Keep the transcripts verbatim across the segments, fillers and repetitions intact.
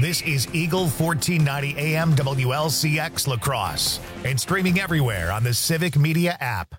This is Eagle fourteen ninety A M W L C X La Crosse and streaming everywhere on the Civic Media app.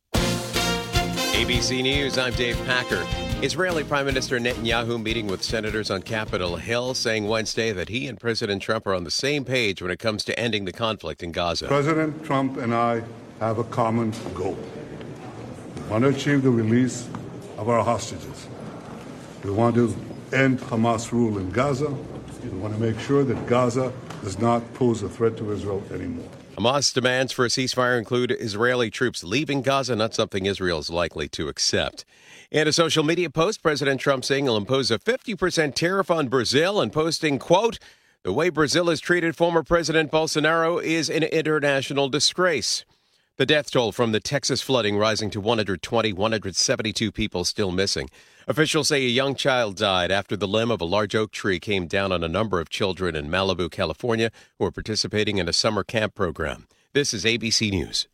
A B C News, I'm Dave Packer. Israeli Prime Minister Netanyahu meeting with senators on Capitol Hill, saying Wednesday that he and President Trump are on the same page when it comes to ending the conflict in Gaza. President Trump and I have a common goal. We want to achieve the release of our hostages. We want to end Hamas rule in Gaza. We want to make sure that Gaza does not pose a threat to Israel anymore. Hamas demands for a ceasefire include Israeli troops leaving Gaza, not something Israel is likely to accept. In a social media post, President Trump saying he'll impose a fifty percent tariff on Brazil and posting, quote, "The way Brazil has treated former President Bolsonaro is an international disgrace." The death toll from the Texas flooding rising to one hundred twenty, one hundred seventy-two people still missing. Officials say a young child died after the limb of a large oak tree came down on a number of children in Malibu, California, who are participating in a summer camp program. This is A B C News.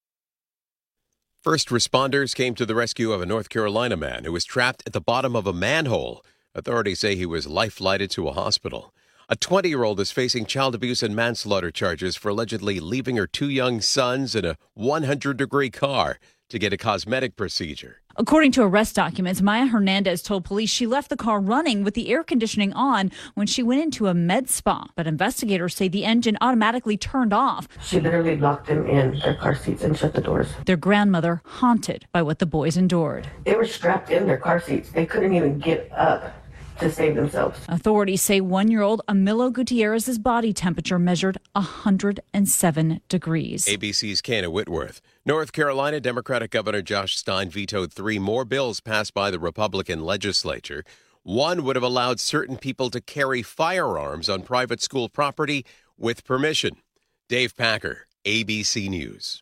First responders came to the rescue of a North Carolina man who was trapped at the bottom of a manhole. Authorities say he was life-flighted to a hospital. A twenty-year-old is facing child abuse and manslaughter charges for allegedly leaving her two young sons in a one hundred degree car to get a cosmetic procedure. According to arrest documents, Maya Hernandez told police she left the car running with the air conditioning on when she went into a med spa. But investigators say the engine automatically turned off. She literally locked them in their car seats and shut the doors. Their grandmother haunted by what the boys endured. They were strapped in their car seats. They couldn't even get up to save themselves. Authorities say one-year-old Amilo Gutierrez's body temperature measured one hundred seven degrees. A B C's Kana Whitworth. North Carolina Democratic Governor Josh Stein vetoed three more bills passed by the Republican legislature. One would have allowed certain people to carry firearms on private school property with permission. Dave Packer, A B C News.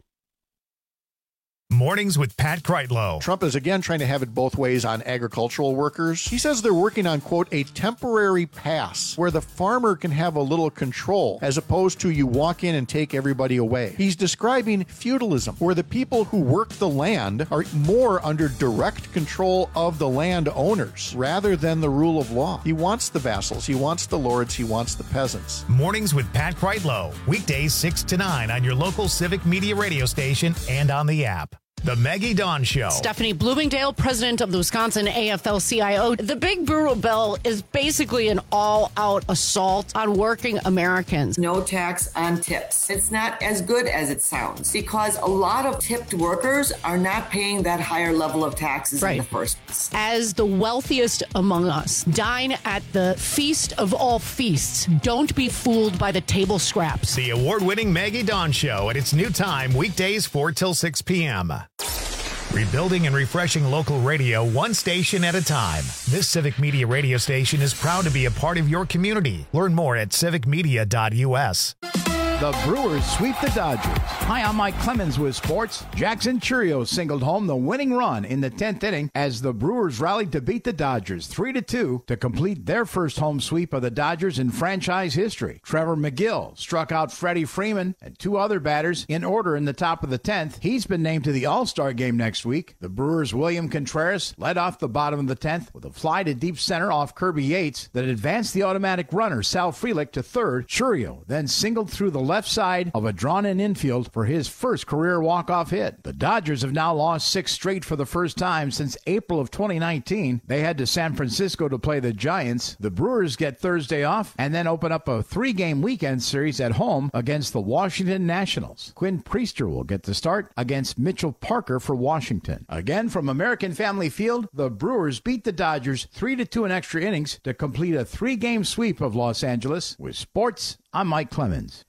Mornings with Pat Kreitlow. Trump is again trying to have it both ways on agricultural workers. He says they're working on, quote, a temporary pass where the farmer can have a little control as opposed to you walk in and take everybody away. He's describing feudalism, where the people who work the land are more under direct control of the landowners rather than the rule of law. He wants the vassals, he wants the lords, he wants the peasants. Mornings with Pat Kreitlow. Weekdays six to nine on your local Civic Media radio station and on the app. The Maggie Dawn Show. Stephanie Bloomingdale, president of the Wisconsin A F L C I O. The Big Brutal Bill is basically an all-out assault on working Americans. No tax on tips. It's not as good as it sounds because a lot of tipped workers are not paying that higher level of taxes right. in the first place. As the wealthiest among us, dine at the feast of all feasts. Don't be fooled by the table scraps. The award-winning Maggie Dawn Show at its new time, weekdays four till six p.m. Rebuilding and refreshing local radio one station at a time. This Civic Media radio station is proud to be a part of your community. Learn more at civic media dot u s. The Brewers sweep the Dodgers. Hi, I'm Mike Clemens with sports. Jackson Chourio singled home the winning run in the tenth inning as the Brewers rallied to beat the Dodgers three to two to complete their first home sweep of the Dodgers in franchise history. Trevor McGill struck out Freddie Freeman and two other batters in order in the top of the tenth. He's been named to the All-Star game next week. The Brewers' William Contreras led off the bottom of the tenth with a fly to deep center off Kirby Yates that advanced the automatic runner Sal Frelick to third. Chourio then singled through the left side of a drawn-in infield for his first career walk-off hit. The Dodgers have now lost six straight for the first time since April of twenty nineteen. They head to San Francisco to play the Giants. The Brewers get Thursday off and then open up a three-game weekend series at home against the Washington Nationals. Quinn Priester will get the start against Mitchell Parker for Washington. Again, from American Family Field, the Brewers beat the Dodgers three to two in extra innings to complete a three-game sweep of Los Angeles. With sports, I'm Mike Clemens.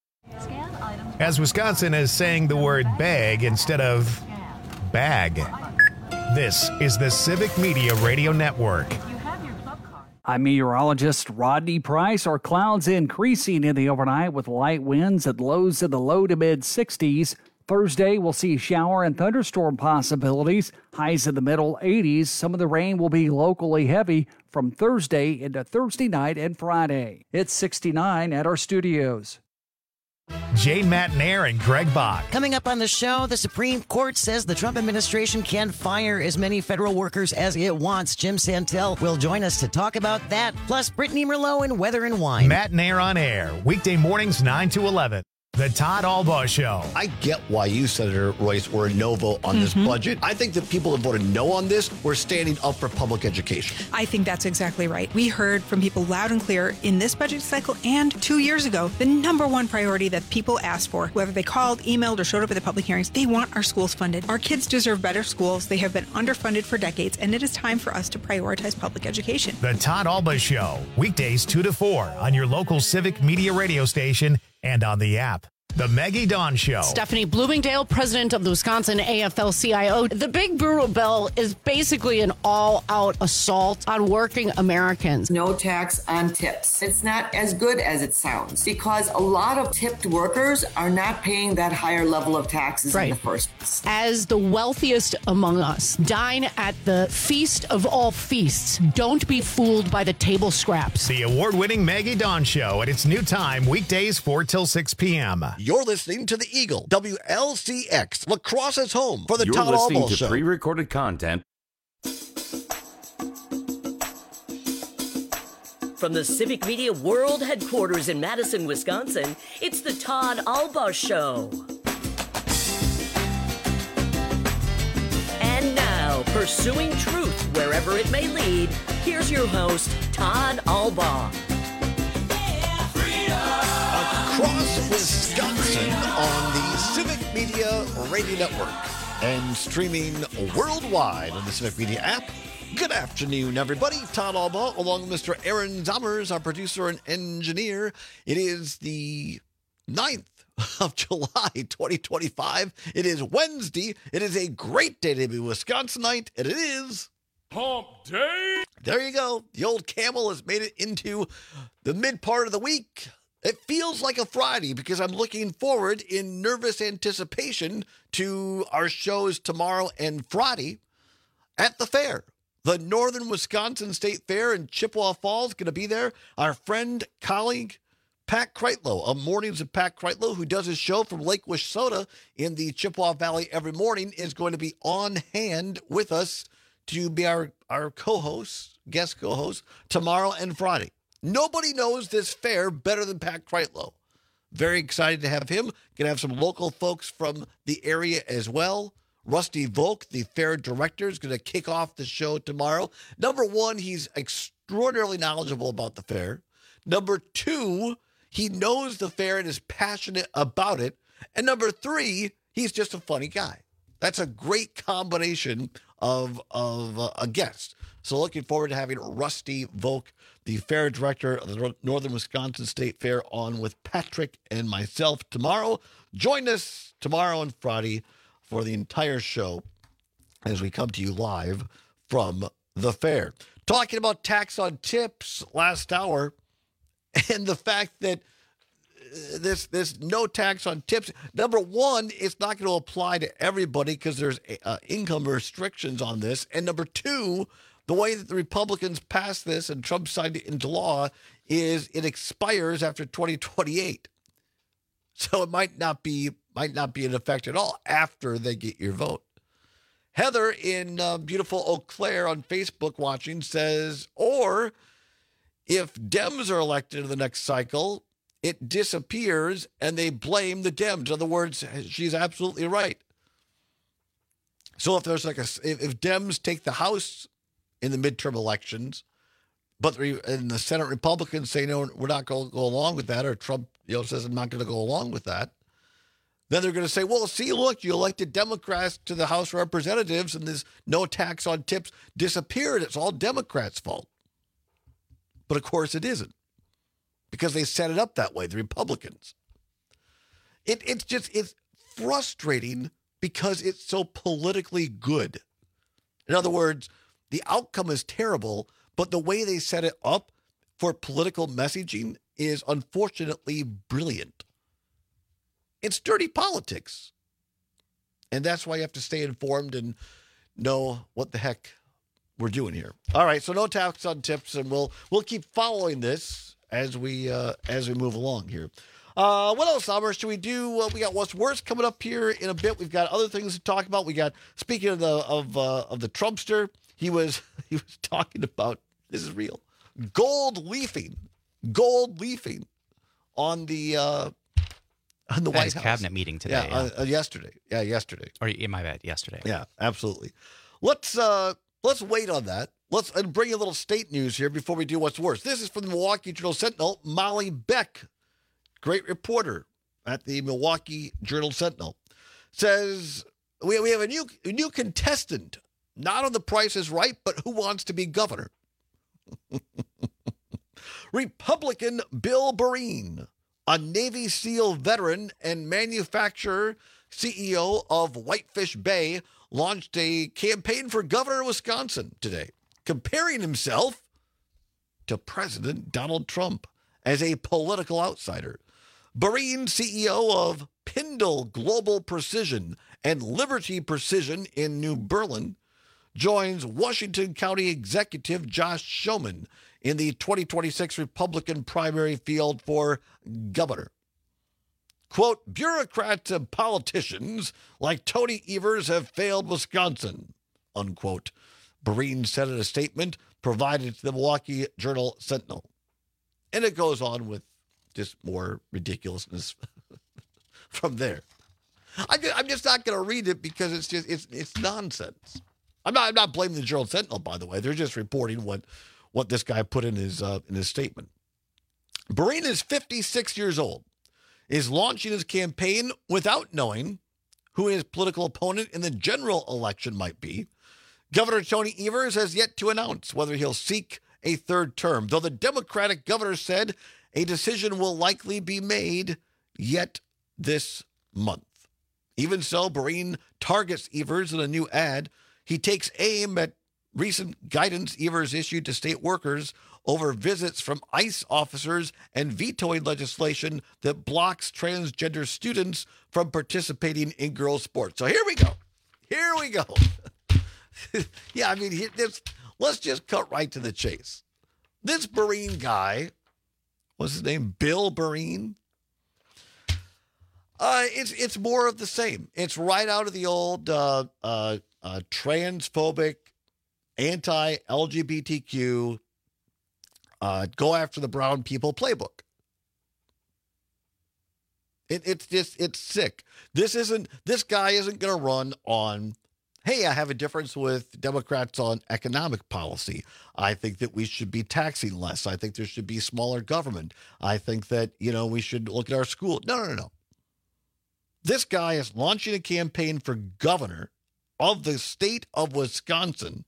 As Wisconsin is saying the word bag instead of bag. This is the Civic Media Radio Network. I'm meteorologist Rodney Price. Our clouds increasing in the overnight with light winds at lows in the low to mid sixties. Thursday, we'll see shower and thunderstorm possibilities. Highs in the middle eighties. Some of the rain will be locally heavy from Thursday into Thursday night and Friday. It's sixty-nine at our studios. Jane Matnair and Greg Bach. Coming up on the show, the Supreme Court says the Trump administration can fire as many federal workers as it wants. Jim Santel will join us to talk about that. Plus, Brittany Merlot and Weather and Wine. Matnair on air, weekday mornings nine to eleven. The Todd Albaugh Show. I get why you, Senator Royce, were a no vote on this Mhm. budget. I think the people that voted no on this were standing up for public education. I think that's exactly right. We heard from people loud and clear in this budget cycle and two years ago, the number one priority that people asked for, whether they called, emailed, or showed up at the public hearings, they want our schools funded. Our kids deserve better schools. They have been underfunded for decades, and it is time for us to prioritize public education. The Todd Albaugh Show, weekdays two to four on your local Civic Media radio station and on the app. The Maggie Dawn Show. Stephanie Bloomingdale, president of the Wisconsin A F L C I O. The Big Brutal Bill is basically an all-out assault on working Americans. No tax on tips. It's not as good as it sounds because a lot of tipped workers are not paying that higher level of taxes Right. in the first place. As the wealthiest among us, dine at the feast of all feasts. Don't be fooled by the table scraps. The award-winning Maggie Dawn Show at its new time, weekdays four till six p.m. You're listening to the Eagle, W L C X, La Crosse's home for the You're Todd listening Albaugh to Show. pre-recorded content. From the Civic Media World Headquarters in Madison, Wisconsin, it's the Todd Albaugh Show. And now, pursuing truth wherever it may lead, here's your host, Todd Albaugh. Across Wisconsin on the Civic Media Radio Network and streaming worldwide on the Civic Media app. Good afternoon, everybody. Todd Albaugh, along with Mister Aaron Zommers, our producer and engineer. It is the ninth of July, twenty twenty-five. It is Wednesday. It is a great day to be Wisconsinite, and it is Hump Day. There you go. The old camel has made it into the mid part of the week. It feels like a Friday because I'm looking forward in nervous anticipation to our shows tomorrow and Friday at the fair. The Northern Wisconsin State Fair in Chippewa Falls going to be there. Our friend, colleague, Pat Kreitlow of Mornings of Pat Kreitlow, who does his show from Lake Wissota in the Chippewa Valley every morning, is going to be on hand with us to be our, our co-host, guest co-host, tomorrow and Friday. Nobody knows this fair better than Pat Kreitlow. Very excited to have him. Going to have some local folks from the area as well. Rusty Volk, the fair director, is going to kick off the show tomorrow. Number one, he's extraordinarily knowledgeable about the fair. Number two, he knows the fair and is passionate about it. And number three, he's just a funny guy. That's a great combination of, of uh, a guest. So looking forward to having Rusty Volk, the fair director of the Northern Wisconsin State Fair, on with Patrick and myself tomorrow. Join us tomorrow and Friday for the entire show as we come to you live from the fair. Talking about tax on tips last hour and the fact that this this no tax on tips. Number one, it's not going to apply to everybody because there's uh, income restrictions on this. And number two, the way that the Republicans passed this and Trump signed it into law is it expires after twenty twenty-eight. So it might not be might not be in effect at all after they get your vote. Heather in uh, beautiful Eau Claire on Facebook watching says, or if Dems are elected in the next cycle, it disappears and they blame the Dems. In other words, she's absolutely right. So if there's like a, if, if Dems take the House in the midterm elections, but the, and the Senate Republicans say, no, we're not going to go along with that, or Trump, you know, says I'm not going to go along with that, then they're going to say, well, see, look, you elected Democrats to the House of Representatives and this no tax on tips disappeared. It's all Democrats' fault. But of course it isn't, because they set it up that way, the Republicans. It, it's just, it's frustrating because it's so politically good. In other words, the outcome is terrible, but the way they set it up for political messaging is unfortunately brilliant. It's dirty politics. And that's why you have to stay informed and know what the heck we're doing here. All right, so no tax on tips, and we'll we'll keep following this as we uh, as we move along here. Uh, what else, Summer, should we do? Uh, we got What's Worse coming up here in a bit. We've got other things to talk about. We got, speaking of the of uh, of the Trumpster, he was he was talking about, this is real, gold leafing, gold leafing on the uh, on the At White his House cabinet meeting today. Yeah, Yeah. Uh, uh, yesterday. Yeah, yesterday. Or yeah, my bad, yesterday. Yeah, absolutely. Let's uh, let's wait on that. Let's and bring a little state news here before we do What's Worse. This is from the Milwaukee Journal Sentinel. Molly Beck, great reporter at the Milwaukee Journal Sentinel, says we, we have a new a new contestant, not on The Price is Right, but Who Wants to Be Governor? Republican Bill Bereen, a Navy SEAL veteran and manufacturer, C E O of Whitefish Bay, launched a campaign for governor of Wisconsin today, comparing himself to President Donald Trump as a political outsider. Bereen, C E O of Pindle Global Precision and Liberty Precision in New Berlin, joins Washington County Executive Josh Schoeman in the twenty twenty-six Republican primary field for governor. Quote, bureaucrats and politicians like Tony Evers have failed Wisconsin, unquote, Bereen said in a statement provided to the Milwaukee Journal Sentinel. And it goes on with just more ridiculousness from there. I'm just, I'm just not going to read it because it's just it's it's nonsense. I'm not I'm not blaming the Journal Sentinel, by the way. They're just reporting what what this guy put in his uh, in his statement. Bereen is fifty-six years old, is launching his campaign without knowing who his political opponent in the general election might be. Governor Tony Evers has yet to announce whether he'll seek a third term, though the Democratic governor said a decision will likely be made yet this month. Even so, Bereen targets Evers in a new ad. He takes aim at recent guidance Evers issued to state workers over visits from ICE officers and vetoing legislation that blocks transgender students from participating in girls' sports. So here we go. Here we go. yeah, I mean, this, let's just cut right to the chase. This Bereen guy, what's his name? Bill Bereen. Uh, it's it's more of the same. It's right out of the old uh, uh, uh, transphobic, anti-L G B T Q, uh, go after the brown people playbook. It, it's just it's sick. This isn't. This guy isn't going to run on, hey, I have a difference with Democrats on economic policy. I think that we should be taxing less. I think there should be smaller government. I think that, you know, we should look at our school. No, no, no, no. This guy is launching a campaign for governor of the state of Wisconsin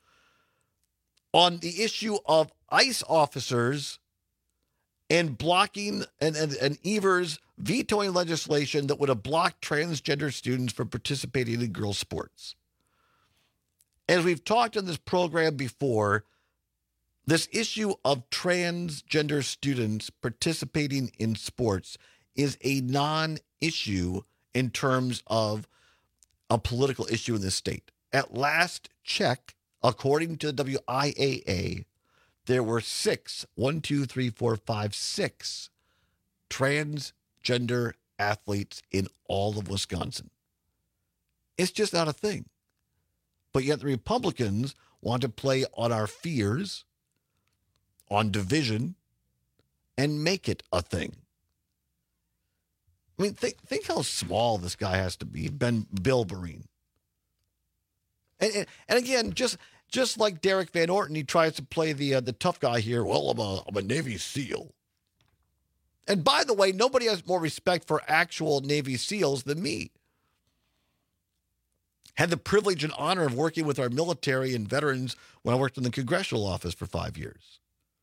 on the issue of ICE officers and blocking and, and, and Evers vetoing legislation that would have blocked transgender students from participating in girls' sports. As we've talked on this program before, this issue of transgender students participating in sports is a non-issue in terms of a political issue in this state. At last check, according to the W I A A, there were six, one, two, three, four, five, six transgender athletes in all of Wisconsin. It's just not a thing. But yet the Republicans want to play on our fears, on division, and make it a thing. I mean, think think how small this guy has to be, Ben Bill Bereen. And, and and again, just just like Derek Van Orton, he tries to play the uh, the tough guy here. Well, I'm a I'm a Navy SEAL. And by the way, nobody has more respect for actual Navy SEALs than me. Had the privilege and honor of working with our military and veterans when I worked in the congressional office for five years.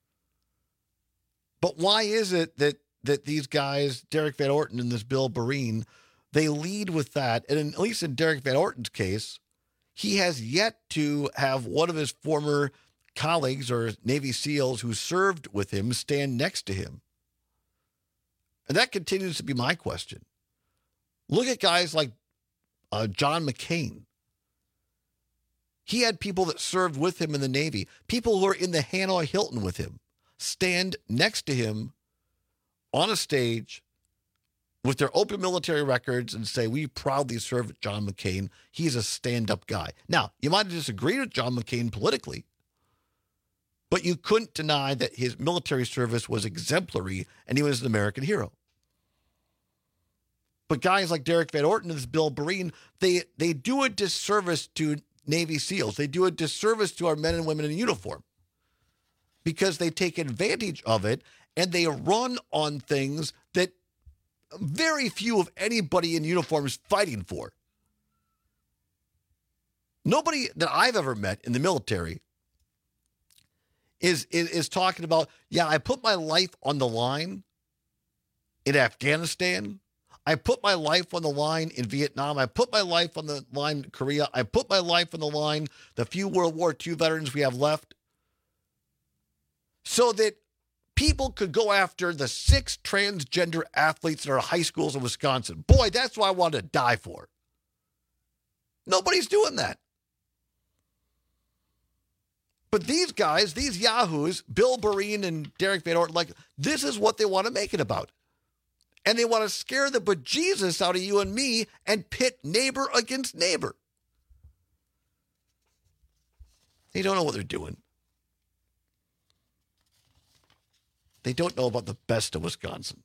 But why is it that that these guys, Derek Van Orton and this Bill Bereen, they lead with that? And in, at least in Derek Van Orton's case, he has yet to have one of his former colleagues or Navy SEALs who served with him stand next to him. And that continues to be my question. Look at guys like uh, John McCain. He had people that served with him in the Navy, people who are in the Hanoi Hilton with him. stand next to him on a stage with their open military records and say, we proudly serve John McCain. He's a stand-up guy. Now, you might have disagreed with John McCain politically, but you couldn't deny that his military service was exemplary and he was an American hero. But guys like Derek Van Orton and this Bill Breen, they, they do a disservice to Navy SEALs. They do a disservice to our men and women in uniform because they take advantage of it and they run on things that very few of anybody in uniform is fighting for. Nobody that I've ever met in the military is, is, is talking about, yeah, I put my life on the line in Afghanistan. I put my life on the line in Vietnam. I put my life on the line in Korea. I put my life on the line, the few World War Two veterans we have left, so that people could go after the six transgender athletes in our high schools in Wisconsin. Boy, that's what I wanted to die for. Nobody's doing that. But these guys, these yahoos, Bill Breen and Derek Van Orton, like, this is what they want to make it about. And they want to scare the bejesus out of you and me and pit neighbor against neighbor. They don't know what they're doing. They don't know about the best of Wisconsin.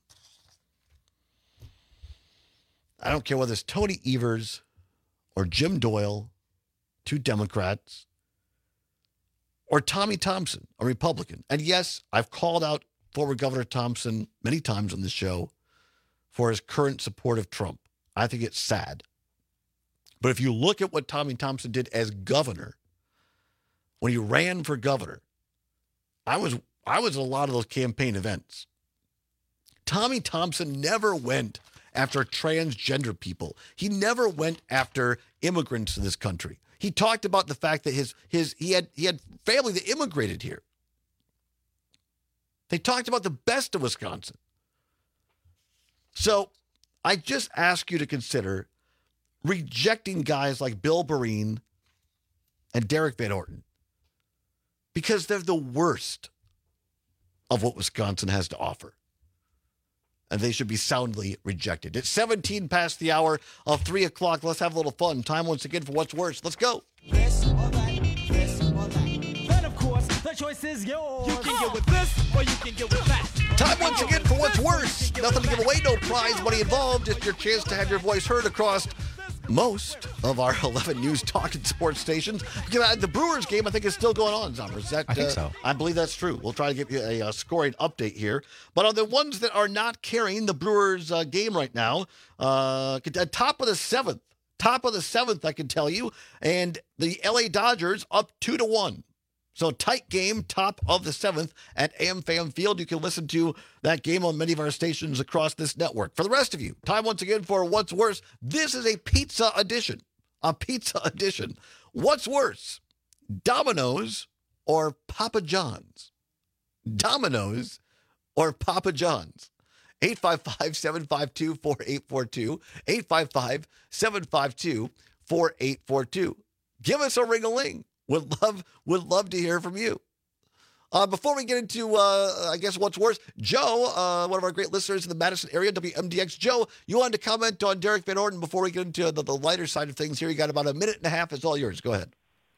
I don't care whether it's Tony Evers or Jim Doyle, two Democrats, or Tommy Thompson, a Republican. And yes, I've called out former Governor Thompson many times on this show for his current support of Trump. I think it's sad. But if you look at what Tommy Thompson did as governor, when he ran for governor, I was I was at a lot of those campaign events. Tommy Thompson never went after transgender people. He never went after immigrants in this country. He talked about the fact that his his he had he had family that immigrated here. They talked about the best of Wisconsin. So I just ask you to consider rejecting guys like Bill Breen and Derek Van Orton because they're the worst of what Wisconsin has to offer. And they should be soundly rejected. It's seventeen past the hour of three o'clock. Let's have a little fun. Time once again for What's Worse. Let's go. This or that, this or that. Then, of course, the choice is yours. You can get with this or you can get with that. Time once again for What's Worse. Nothing to give away, no prize money involved. Just your chance to have your voice heard across most of our eleven news talk and sports stations. The Brewers game, I think, is still going on, Zombers. That, I think uh, so. I believe that's true. We'll try to give you a, a scoring update here. But on the ones that are not carrying the Brewers uh, game right now, uh, top of the seventh, top of the seventh, I can tell you, and the L A Dodgers up two to one. So tight game, top of the seventh at AmFam Field. You can listen to that game on many of our stations across this network. For the rest of you, time once again for What's Worse. This is a pizza edition, a pizza edition. What's worse, Domino's or Papa John's? Domino's or Papa John's? eight five five, seven five two, four eight four two, eight five five, seven five two, four eight four two. Give us a ring-a-ling. Would love, would love to hear from you. Uh, before we get into, uh, I guess, What's Worse, Joe, uh, one of our great listeners in the Madison area, W M D X. Joe, you wanted to comment on Derek Van Orton before we get into the, the lighter side of things here. You got about a minute and a half. It's all yours. Go ahead.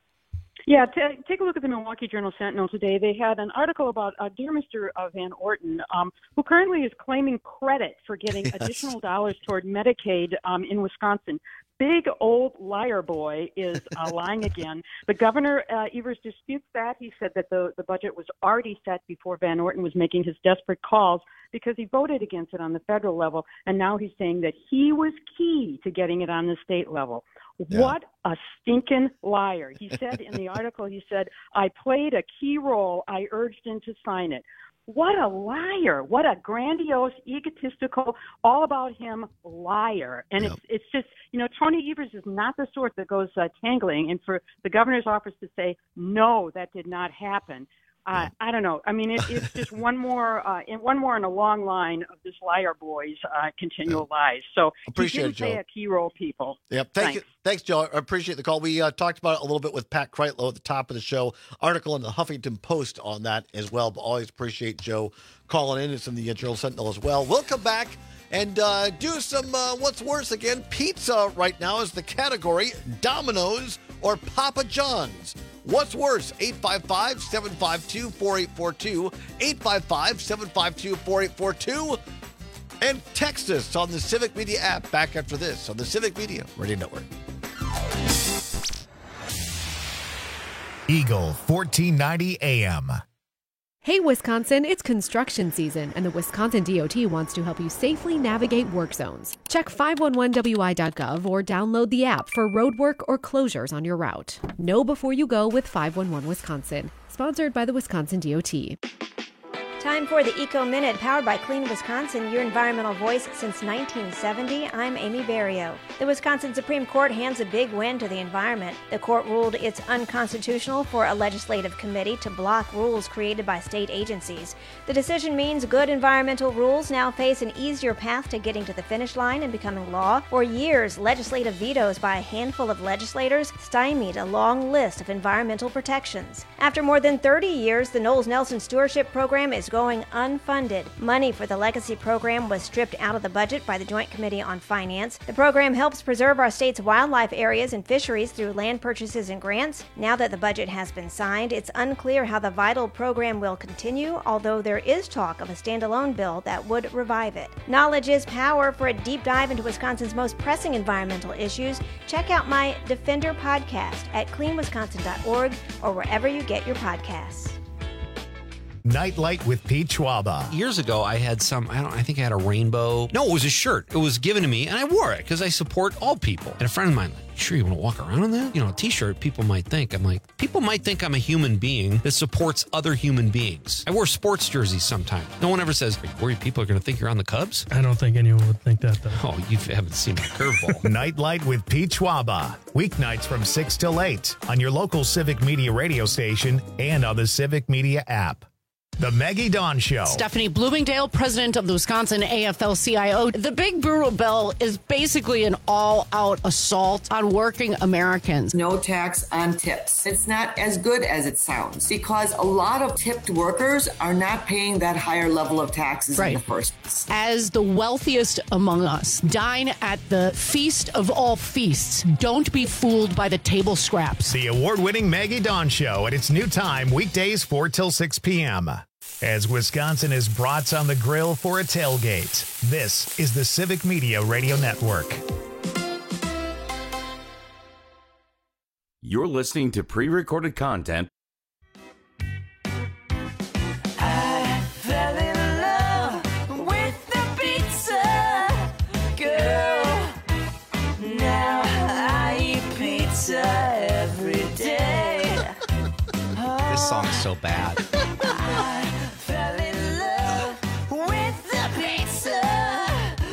Yeah, t- take a look at the Milwaukee Journal-Sentinel today. They had an article about uh, dear Mister Uh, Van Orton, um, who currently is claiming credit for getting yes. additional dollars toward Medicaid um, in Wisconsin. Big old liar boy is uh, lying again. The governor, uh, Evers, disputes that. He said that the, the budget was already set before Van Orton was making his desperate calls because he voted against it on the federal level, and now he's saying that he was key to getting it on the state level. Yeah. What a stinking liar. He said in the article, he said, I played a key role. I urged him to sign it. What a liar. What a grandiose, egotistical, all about him liar. And yep. it's it's just, you know, Tony Evers is not the sort that goes uh, tangling. And for the governor's office to say, no, that did not happen. Uh, I don't know. I mean, it, it's just one more, uh, in one more in a long line of this liar boy's uh, continual yeah. lies. So appreciate he it, didn't play Joe. a key role, people. Yep. Thank Thanks. you. Thanks, Joe. I appreciate the call. We uh, talked about it a little bit with Pat Kreitlow at the top of the show. Article in the Huffington Post on that as well. But always appreciate Joe calling in. It's in the Journal Sentinel as well. We'll come back and uh, do some uh, What's Worse again. Pizza right now is the category. Domino's or Papa John's. What's worse? eight five five, seven five two, four eight four two. eight five five, seven five two, four eight four two. And text us on the Civic Media app. Back after this on the Civic Media Radio Network. Eagle fourteen ninety A M. Hey, Wisconsin, it's construction season, and the Wisconsin D O T wants to help you safely navigate work zones. Check five one one W I dot gov or download the app for road work or closures on your route. Know before you go with five one one Wisconsin. Sponsored by the Wisconsin D O T. Time for the Eco Minute, powered by Clean Wisconsin, your environmental voice since nineteen seventy. I'm Amy Barrio. The Wisconsin Supreme Court hands a big win to the environment. The court ruled it's unconstitutional for a legislative committee to block rules created by state agencies. The decision means good environmental rules now face an easier path to getting to the finish line and becoming law. For years, legislative vetoes by a handful of legislators stymied a long list of environmental protections. After more than thirty years, the Knowles Nelson Stewardship Program is going unfunded. Money for the Legacy Program was stripped out of the budget by the Joint Committee on Finance. The program helps preserve our state's wildlife areas and fisheries through land purchases and grants. Now that the budget has been signed, it's unclear how the vital program will continue, although there is talk of a standalone bill that would revive it. Knowledge is power. For a deep dive into Wisconsin's most pressing environmental issues, check out my Defender podcast at clean wisconsin dot org or wherever you get your podcasts. Nightlight with Pete Schwaba. Years ago, I had some, I don't, I think I had a rainbow. No, it was a shirt. It was given to me, and I wore it because I support all people. And a friend of mine, like, sure you want to walk around in that? You know, a t-shirt, people might think. I'm like, people might think I'm a human being that supports other human beings. I wear sports jerseys sometimes. No one ever says, are you worried people are going to think you're on the Cubs? I don't think anyone would think that, though. Oh, you haven't seen my curveball. Nightlight with Pete Schwaba. Weeknights from six till eight on your local Civic Media radio station and on the Civic Media app. The Maggie Dawn Show. Stephanie Bloomingdale, president of the Wisconsin A F L C I O. The Big Brutal Bill is basically an all-out assault on working Americans. No tax on tips. It's not as good as it sounds because a lot of tipped workers are not paying that higher level of taxes right. in the first place. As the wealthiest among us, dine at the feast of all feasts. Don't be fooled by the table scraps. The award-winning Maggie Dawn Show at its new time, weekdays four till six p.m. As Wisconsin is brats on the grill for a tailgate, this is the Civic Media Radio Network. You're listening to pre-recorded content. I fell in love with the pizza girl. Now I eat pizza every day. This song's so bad. I fell in love with the pizza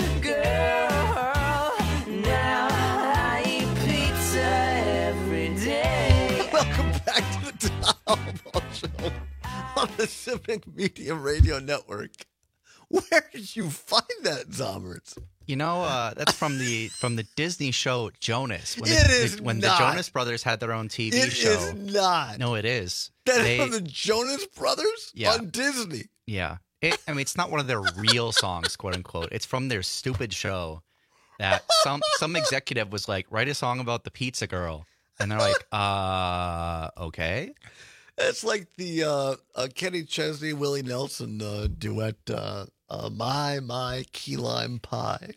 girl. Now I eat pizza every day. Welcome back to the Tom Ball Show on the Civic Media Radio Network. Where did you find that, Zommers? You know, uh, that's from the from the Disney show Jonas. When It the, is the, when not. the Jonas Brothers had their own T V It show. is not. No, it is. That is They- from the Jonas Brothers Yeah. on Disney. Yeah. It, I mean, it's not one of their real songs, quote unquote. It's from their stupid show that some some executive was like, write a song about the pizza girl. And they're like, uh, okay. It's like the uh, uh, Kenny Chesney, Willie Nelson uh, duet, uh, uh, My, My Key Lime Pie.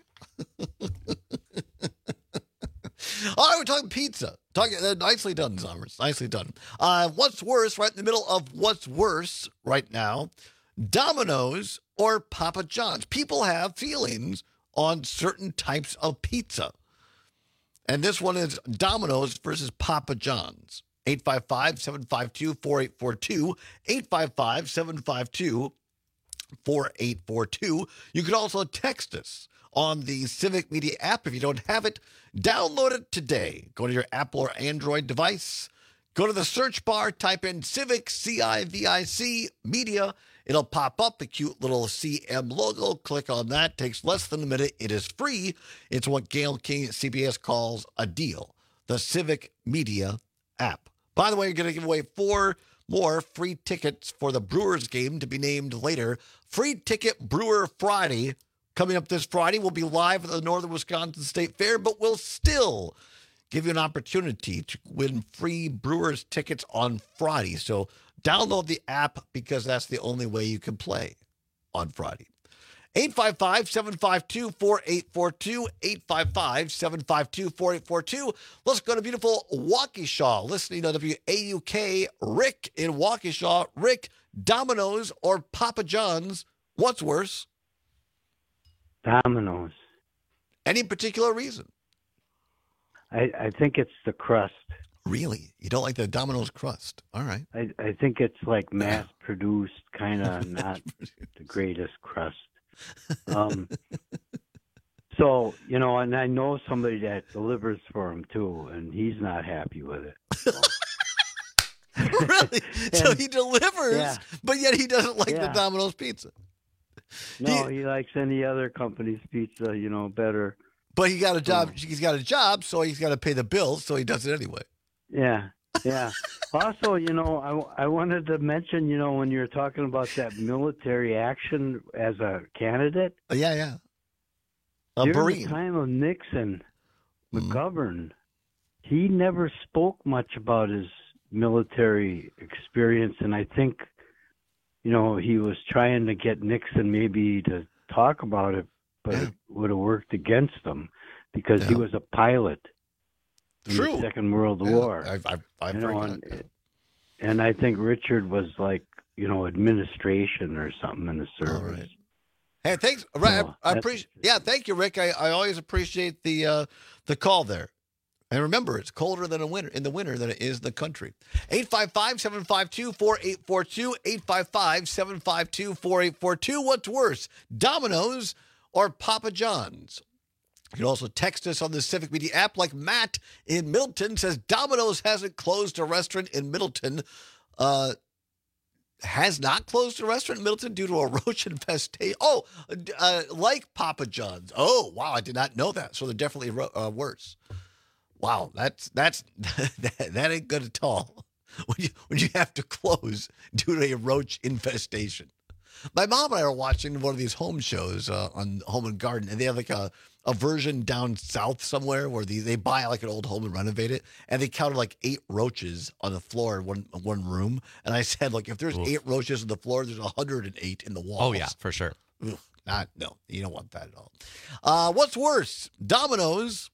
All right, we're talking pizza. Talking uh, nicely done, Zommers. Nicely done. Uh, what's worse, right in the middle of what's worse right now, Domino's or Papa John's. People have feelings on certain types of pizza. And this one is Domino's versus Papa John's. eight five five, seven five two, four eight four two, eight five five, seven five two, four eight four two. You can also text us on the Civic Media app. If you don't have it, download it today. Go to your Apple or Android device, Go to the search bar, type in Civic, C I V I C, Media. It'll pop up the cute little C M logo. Click on that. Takes less than a minute. It is free. It's what Gail King at C B S calls a deal. The Civic Media app. By the way, you're going to give away four more free tickets for the Brewers game to be named later. Free Ticket Brewer Friday. Coming up this Friday, we'll be live at the Northern Wisconsin State Fair, but we'll still give you an opportunity to win free Brewers tickets on Friday. So download the app because that's the only way you can play on Friday. eight five five, seven five two, four eight four two, eight five five, seven five two, four eight four two. Let's go to beautiful Waukesha, listening to W A U K. Rick in Waukesha. Rick, Domino's or Papa John's, what's worse? Domino's. Any particular reason? I, I think it's the crust. Really? You don't like the Domino's crust? All right. I, I think it's like mass-produced, kind of not the greatest crust. Um, so, you know, and I know somebody that delivers for him, too, and he's not happy with it. So. Really? And, so he delivers, yeah. but yet he doesn't like Yeah. the Domino's pizza. No, he, he likes any other company's pizza, you know, better. But he got a job. He's got a job, so he's got to pay the bills, so he does it anyway. Yeah, yeah. Also, you know, I, I wanted to mention, you know, when you're talking about that military action as a candidate. Uh, yeah, yeah. A during Marine. the time of Nixon, McGovern, he never spoke much about his military experience, and I think, you know, he was trying to get Nixon maybe to talk about it, but it would have worked against him because he was a pilot in True. the Second World Yeah, War. I've, I've, I've You heard know, that. and, and I think Richard was like, you know, administration or something in the service. Hey, thanks. Right, I, I that's- appreciate. Yeah, thank you, Rick. I, I always appreciate the uh, the call there. And remember, it's colder than a winter in the winter than it is in the country. eight five five, seven five two, four eight four two, eight five five, seven five two, four eight four two. What's worse, Domino's or Papa John's? You can also text us on the Civic Media app, like Matt in Middleton says Domino's hasn't closed a restaurant in Middleton. Uh, has not closed a restaurant in Middleton due to a roach infestation. Oh, uh, like Papa John's. Oh, wow, I did not know that. So they're definitely ro- uh, worse. Wow, that's that's that, that ain't good at all. When you when you have to close due to a roach infestation. My mom and I are watching one of these home shows uh, on Home and Garden, and they have like a, a version down south somewhere where they, they buy like an old home and renovate it, and they counted like eight roaches on the floor in one one room. And I said, like, if there's Oof. eight roaches on the floor, there's one hundred eight in the walls. Oh, yeah, for sure. Ugh, not no, you don't want that at all. Uh, what's worse, Domino's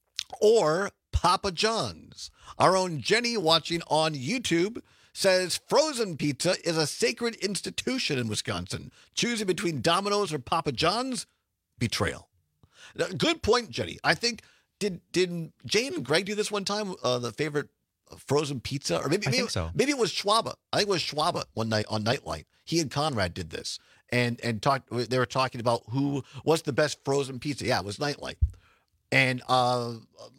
or Papa John's? Our own Jenny, watching on YouTube, says frozen pizza is a sacred institution in Wisconsin. Choosing between Domino's or Papa John's, betrayal. Now, good point, Jenny. I think did did Jane and Greg do this one time? Uh, the favorite frozen pizza, or maybe I maybe, think so. maybe it was Schwaba. I think it was Schwaba one night on Nightlight. He and Conrad did this, and and talked. They were talking about who what's the best frozen pizza. Yeah, it was Nightlight, and uh,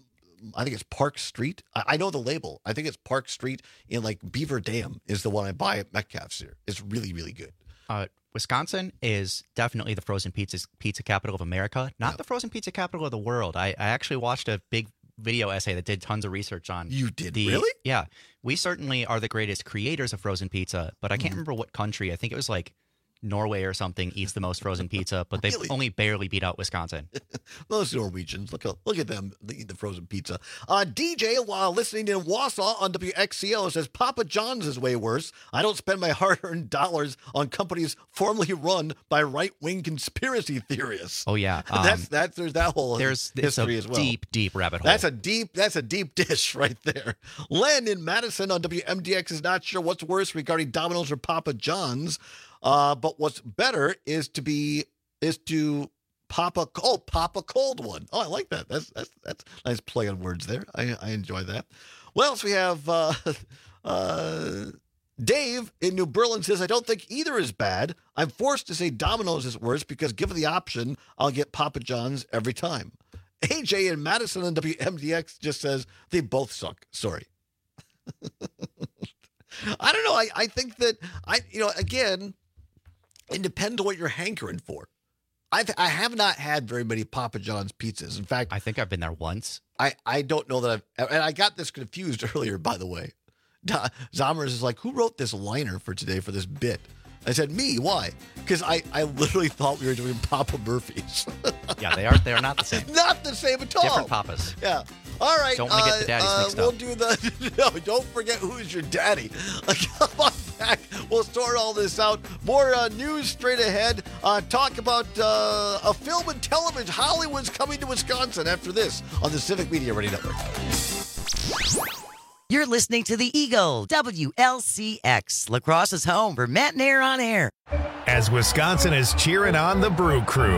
I think it's Park Street. I, I know the label. I think it's Park Street in like Beaver Dam is the one I buy at Metcalf's here. It's really really good. Uh, Wisconsin is definitely the frozen pizza pizza capital of America, not the frozen pizza capital of the world. I, I actually watched a big video essay that did tons of research on. You did the, really? Yeah, we certainly are the greatest creators of frozen pizza, but I can't Mm-hmm. remember what country. I think it was like Norway or something eats the most frozen pizza, but they've Really? only barely beat out Wisconsin. Those Norwegians, look at look at them eat the frozen pizza. Uh, D J, while listening in Wausau on W X C O, says Papa John's is way worse. I don't spend my hard-earned dollars on companies formerly run by right-wing conspiracy theorists. Oh yeah, that's um, that's there's that whole there's it's history a as well. deep, deep rabbit hole. That's a deep that's a deep dish right there. Len in Madison on W M D X is not sure what's worse regarding Domino's or Papa John's. Uh, but what's better is to be is to pop a oh pop a cold one. Oh, I like that. That's that's that's a nice play on words there. I I enjoy that. What else we have? Uh, uh, Dave in New Berlin says I don't think either is bad. I'm forced to say Domino's is worse because given the option, I'll get Papa John's every time. A J in Madison and W M D X just says they both suck. Sorry. I don't know. I, I think that, I you know, again, it depends on what you're hankering for. I've, I have not had very many Papa John's pizzas. In fact, I think I've been there once. I, I don't know that I've, and I got this confused earlier, by the way. Zomers is like, who wrote this liner for today for this bit? I said, me. Why? Because I, I literally thought we were doing Papa Murphy's. Yeah, they are. They are not the same. Not the same at all. Different Papas. Yeah. All right. Don't want to uh, get the daddies uh, mixed we'll up. do the. No, don't forget who's your daddy. Come on back. We'll sort all this out. More uh, news straight ahead. Uh, talk about uh, a film and television. Hollywood's coming to Wisconsin after this on the Civic Media Radio Network. You're listening to The Eagle, W L C X, La Crosse's home for Matt and Air on Air. As Wisconsin is cheering on the Brew Crew.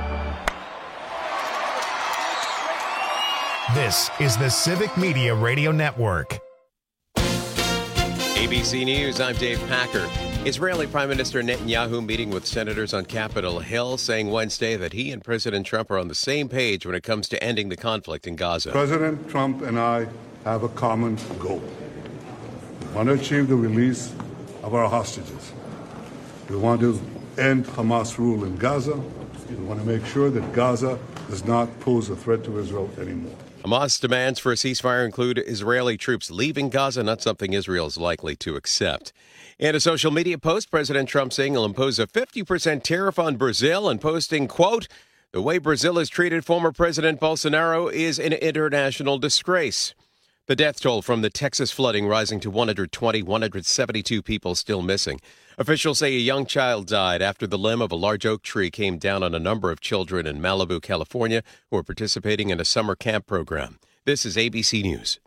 This is the Civic Media Radio Network. A B C News, I'm Dave Packer. Israeli Prime Minister Netanyahu meeting with senators on Capitol Hill, saying Wednesday that he and President Trump are on the same page when it comes to ending the conflict in Gaza. President Trump and I have a common goal. We want to achieve the release of our hostages. We want to end Hamas rule in Gaza. We want to make sure that Gaza does not pose a threat to Israel anymore. Hamas demands for a ceasefire include Israeli troops leaving Gaza, not something Israel is likely to accept. In a social media post, President Trump saying he'll impose a fifty percent tariff on Brazil and posting, quote, the way Brazil has treated former President Bolsonaro is an international disgrace. The death toll from the Texas flooding rising to one hundred twenty, one hundred seventy-two people still missing. Officials say a young child died after the limb of a large oak tree came down on a number of children in Malibu, California, who are participating in a summer camp program. This is A B C News.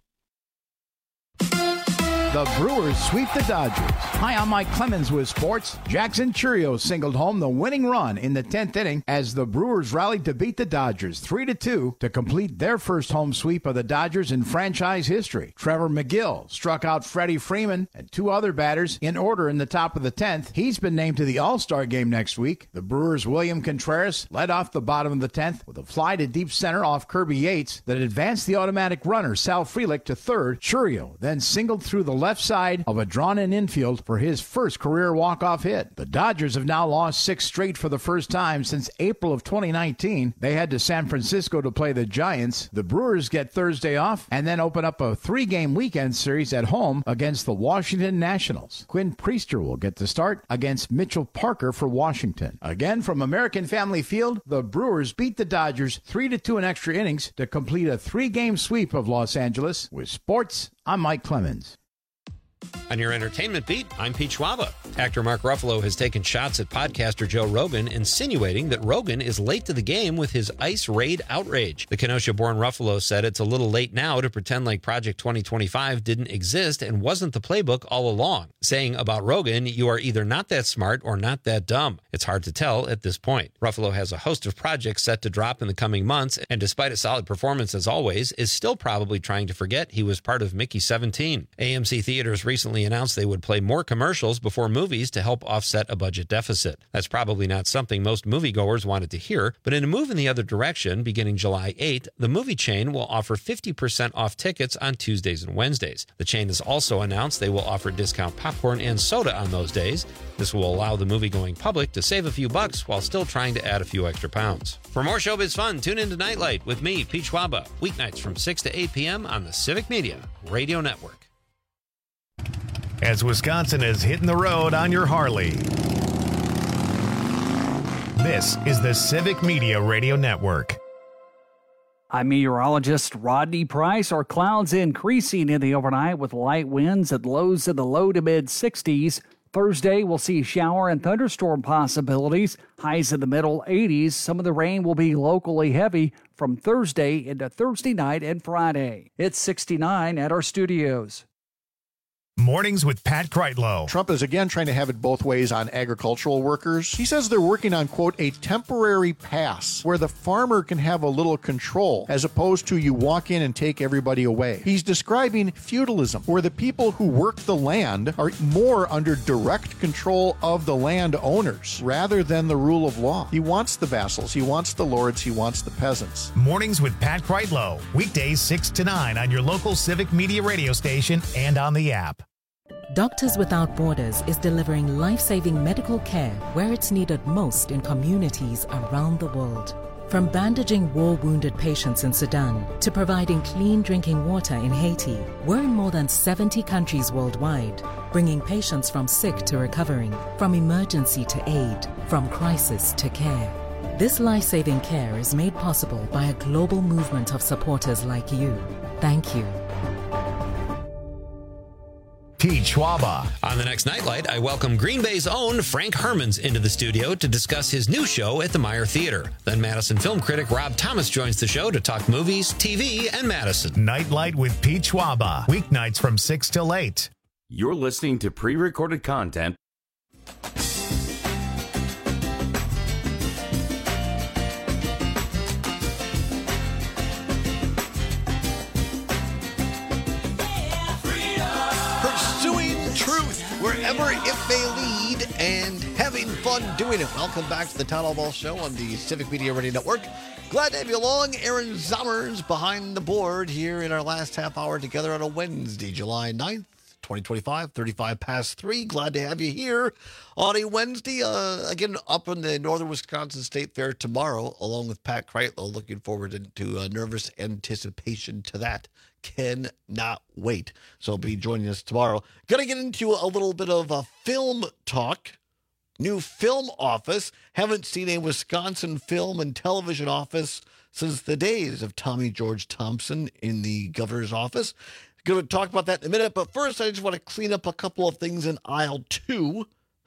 The Brewers sweep the Dodgers. Hi, I'm Mike Clemens with sports. Jackson Churios singled home the winning run in the tenth inning as the Brewers rallied to beat the Dodgers three to two to complete their first home sweep of the Dodgers in franchise history. Trevor McGill struck out Freddie Freeman and two other batters in order in the top of the tenth. He's been named to the All-Star game next week. The Brewers' William Contreras led off the bottom of the tenth with a fly to deep center off Kirby Yates that advanced the automatic runner Sal Frelick to third. Churio then singled through the left side of a drawn-in infield for his first career walk-off hit. The Dodgers have now lost six straight for the first time since April of twenty nineteen. They head to San Francisco to play the Giants. The Brewers get Thursday off and then open up a three-game weekend series at home against the Washington Nationals. Quinn Priester will get the start against Mitchell Parker for Washington. Again, from American Family Field, the Brewers beat the Dodgers three to two in extra innings to complete a three-game sweep of Los Angeles. With sports, I'm Mike Clemens. On your entertainment beat, I'm Pete Schwaba. Actor Mark Ruffalo has taken shots at podcaster Joe Rogan, insinuating that Rogan is late to the game with his ICE raid outrage. The Kenosha-born Ruffalo said it's a little late now to pretend like Project twenty twenty-five didn't exist and wasn't the playbook all along, saying about Rogan, you are either not that smart or not that dumb. It's hard to tell at this point. Ruffalo has a host of projects set to drop in the coming months, and despite a solid performance as always, is still probably trying to forget he was part of Mickey seventeen. A M C Theaters recently announced they would play more commercials before movies to help offset a budget deficit. That's probably not something most moviegoers wanted to hear, but in a move in the other direction, beginning July eighth, the movie chain will offer fifty percent off tickets on Tuesdays and Wednesdays. The chain has also announced they will offer discount popcorn and soda on those days. This will allow the movie-going public to save a few bucks while still trying to add a few extra pounds. For more showbiz fun, tune in to Nightlight with me, Pete Schwaba, weeknights from six to eight p.m. on the Civic Media Radio Network. As Wisconsin is hitting the road on your Harley. This is the Civic Media Radio Network. I'm meteorologist Rodney Price. Our clouds increasing in the overnight with light winds at lows in the low to mid sixties. Thursday, we'll see shower and thunderstorm possibilities. Highs in the middle eighties. Some of the rain will be locally heavy from Thursday into Thursday night and Friday. It's sixty-nine at our studios. Mornings with Pat Kreitlow. Trump is again trying to have it both ways on agricultural workers. He says they're working on, quote, a temporary pass where the farmer can have a little control as opposed to you walk in and take everybody away. He's describing feudalism, where the people who work the land are more under direct control of the landowners rather than the rule of law. He wants the vassals, he wants the lords, he wants the peasants. Mornings with Pat Kreitlow. Weekdays six to nine on your local Civic Media radio station and on the app. Doctors Without Borders is delivering life-saving medical care where it's needed most in communities around the world. From bandaging war-wounded patients in Sudan to providing clean drinking water in Haiti, we're in more than seventy countries worldwide, bringing patients from sick to recovering, from emergency to aid, from crisis to care. This life-saving care is made possible by a global movement of supporters like you. Thank you. Pete Schwaba. On the next Nightlight, I welcome Green Bay's own Frank Hermans into the studio to discuss his new show at the Meyer Theater. Then Madison film critic Rob Thomas joins the show to talk movies, T V, and Madison. Nightlight with Pete Schwaba. Weeknights from six till eight. You're listening to pre-recorded content. Wherever it may lead, and having fun doing it. Welcome back to the Town Hall Ball Show on the Civic Media Radio Network. Glad to have you along. Aaron Zommers behind the board here in our last half hour together on a Wednesday, July ninth, twenty twenty-five, thirty-five past three. Glad to have you here on a Wednesday. Uh, again, up in the Northern Wisconsin State Fair tomorrow, along with Pat Kreitlow. Looking forward to, to uh, nervous anticipation to that. Cannot wait. So be joining us tomorrow. Going to get into a little bit of a film talk. New film office. Haven't seen a Wisconsin film and television office since the days of Tommy George Thompson in the governor's office. Going to talk about that in a minute. But first, I just want to clean up a couple of things in aisle two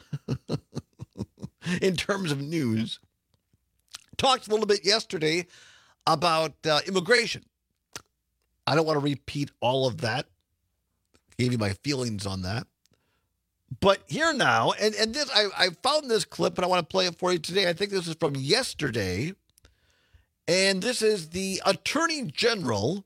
in terms of news. Talked a little bit yesterday about uh, immigration. I don't want to repeat all of that. Gave you my feelings on that. But here now, and, and this I, I found this clip, and I want to play it for you today. I think this is from yesterday. And this is the Attorney General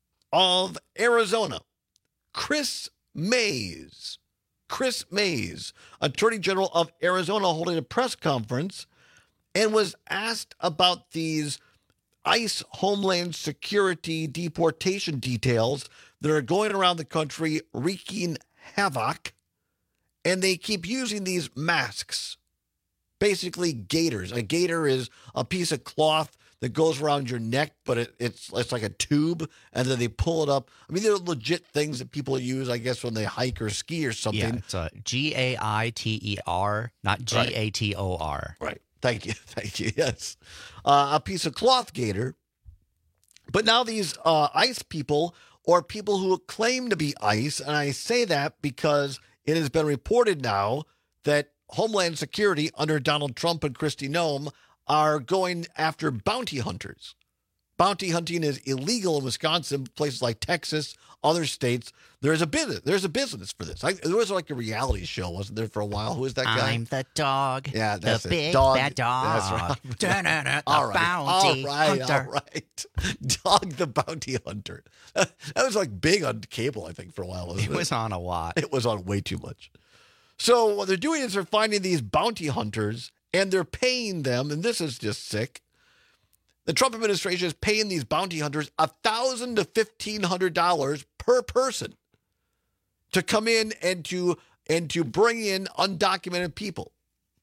of Arizona, Kris Mayes. Kris Mayes, Attorney General of Arizona, holding a press conference and was asked about these ICE Homeland Security deportation details that are going around the country wreaking havoc, and they keep using these masks, basically gaiters. A gaiter is a piece of cloth that goes around your neck, but it, it's it's like a tube, and then they pull it up. I mean, they're legit things that people use, I guess, when they hike or ski or something. Yeah, it's a G A I T E R, not G A T O R. Right. Thank you. Thank you. Yes. Uh, a piece of cloth gaiter. But now these uh, ICE people, or people who claim to be ICE, and I say that because it has been reported now that Homeland Security under Donald Trump and Kristi Noem are going after bounty hunters. Bounty hunting is illegal in Wisconsin, places like Texas, other states. There's a business. There's a business for this. I, there was like a reality show, wasn't there, for a while? Who is that guy? I'm the dog. Yeah, that's the it. big Dog. bad dog. That's right. Da-na-na, the all right. bounty all right, hunter. all right. Dog the bounty hunter. That was like big on cable, I think, for a while. Wasn't It it was on a lot. It was on way too much. So what they're doing is they're finding these bounty hunters, and they're paying them, and this is just sick. The Trump administration is paying these bounty hunters one thousand dollars to fifteen hundred dollars per person to come in and to and to bring in undocumented people.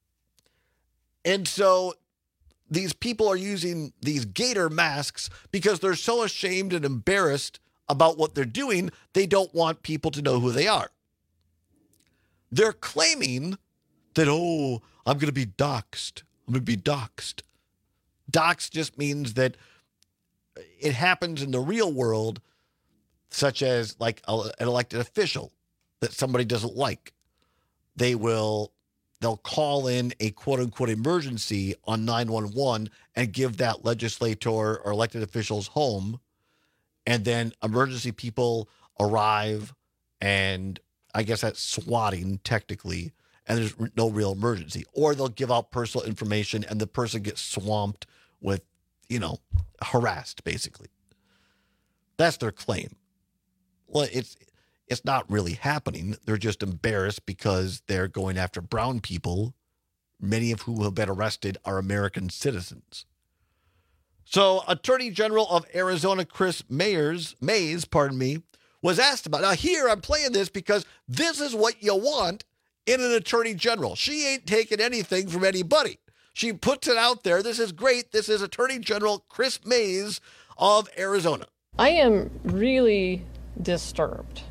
And so these people are using these gator masks because they're so ashamed and embarrassed about what they're doing, they don't want people to know who they are. They're claiming that, oh, I'm going to be doxxed. I'm going to be doxxed. Dox just means that it happens in the real world, such as like a, an elected official that somebody doesn't like. They will, they'll call in a quote unquote emergency on nine one one and give that legislator or elected official's home. And then emergency people arrive and I guess that's swatting technically, and there's no real emergency. Or they'll give out personal information and the person gets swamped with, you know, harassed, basically. That's their claim. Well, it's it's not really happening. They're just embarrassed because they're going after brown people, many of who have been arrested are American citizens. So Attorney General of Arizona Chris Mayers, Mays, pardon me, was asked about. Now here I'm playing this because this is what you want in an attorney general. She ain't taking anything from anybody. She puts it out there. This is great. This is Attorney General Chris Mays of Arizona. I am really disturbed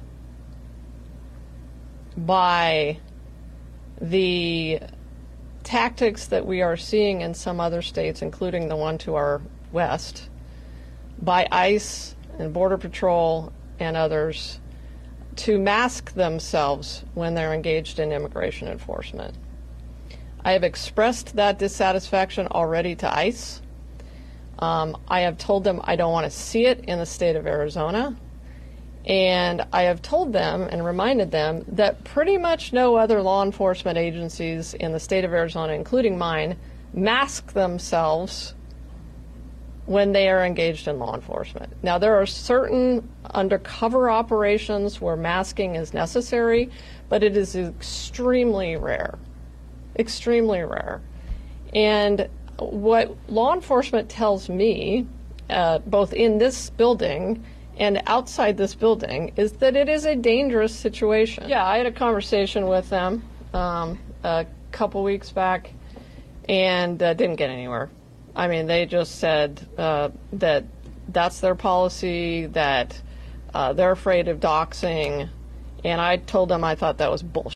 by the tactics that we are seeing in some other states, including the one to our west, by ICE and Border Patrol and others to mask themselves when they're engaged in immigration enforcement. I have expressed that dissatisfaction already to ICE. Um, I have told them I don't want to see it in the state of Arizona. And I have told them and reminded them that pretty much no other law enforcement agencies in the state of Arizona, including mine, mask themselves when they are engaged in law enforcement. Now, there are certain undercover operations where masking is necessary, but it is extremely rare, extremely rare. And what law enforcement tells me, uh, both in this building and outside this building, is that it is a dangerous situation. Yeah, I had a conversation with them um, a couple weeks back and uh, didn't get anywhere. I mean, they just said uh, that that's their policy, that uh, they're afraid of doxing, and I told them I thought that was bullshit.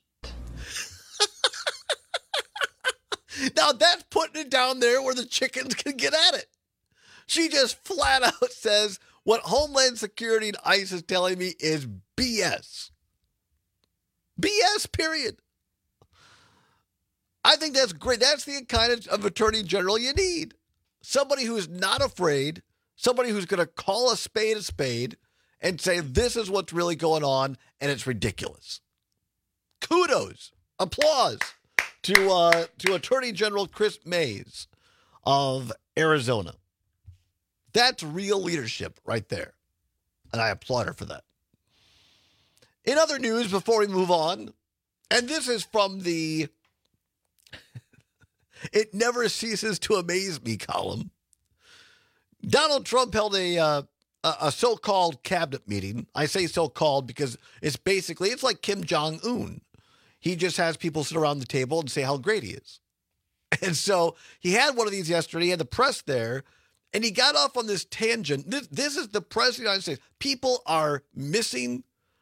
Now that's putting it down there where the chickens can get at it. She just flat out says, what Homeland Security and ICE is telling me is B S. B S, period. I think that's great. That's the kind of, of attorney general you need. Somebody who's not afraid, somebody who's going to call a spade a spade and say, this is what's really going on, and it's ridiculous. Kudos, applause to uh, to Attorney General Chris Mays of Arizona. That's real leadership right there. And I applaud her for that. In other news, before we move on, and this is from the It Never Ceases to Amaze Me column, Donald Trump held a, uh, a so-called cabinet meeting. I say so-called because it's basically, it's like Kim Jong-un. He just has people sit around the table and say how great he is. And so he had one of these yesterday. He had the press there. And he got off on this tangent. This, this is the president of the United States. People are missing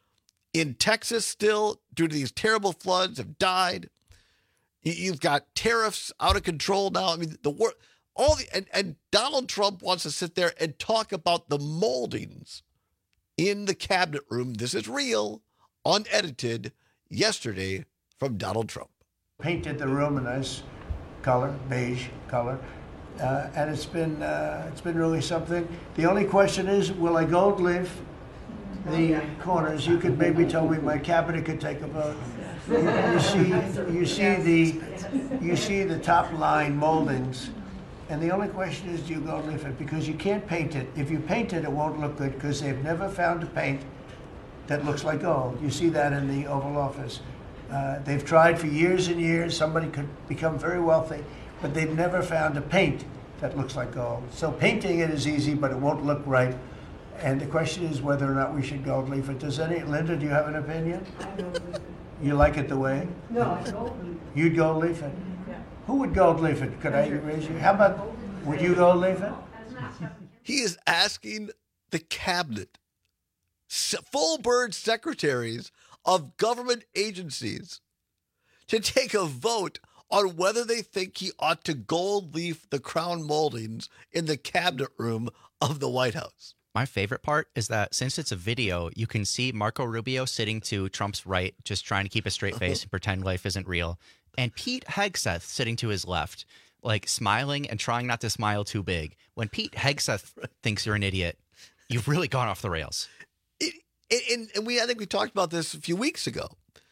in Texas still due to these terrible floods, have died. You've got tariffs out of control now. I mean, the war, all the and, and Donald Trump wants to sit there and talk about the moldings in the cabinet room. This is real, unedited, yesterday from Donald Trump. Painted the room a nice color, beige color. Uh, and it's been uh, it's been really something. The only question is, will I gold leaf the corners? You could maybe tell me my cabinet could take a vote. You, you see, you see the you see the top line moldings, and the only question is, do you gold leaf it? Because you can't paint it. If you paint it, it won't look good because they've never found a paint that looks like gold. You see that in the Oval Office. Uh, they've tried for years and years. Somebody could become very wealthy, but they've never found a paint that looks like gold. So painting it is easy, but it won't look right. And the question is whether or not we should gold leaf it. Does any, Linda, do you have an opinion? I gold leaf it. You like it the way? No, I gold leaf it. You'd gold leaf it? Yeah. Who would gold leaf it? Could I raise you? How about, would you gold leaf it? He is asking the cabinet, full bird secretaries of government agencies, to take a vote on whether they think he ought to gold leaf the crown moldings in the cabinet room of the White House. My favorite part is that since it's a video, you can see Marco Rubio sitting to Trump's right, just trying to keep a straight face and pretend life isn't real. And Pete Hegseth sitting to his left, like smiling and trying not to smile too big. When Pete Hegseth thinks you're an idiot, you've really gone off the rails. It, and, and we, I think we talked about this a few weeks ago.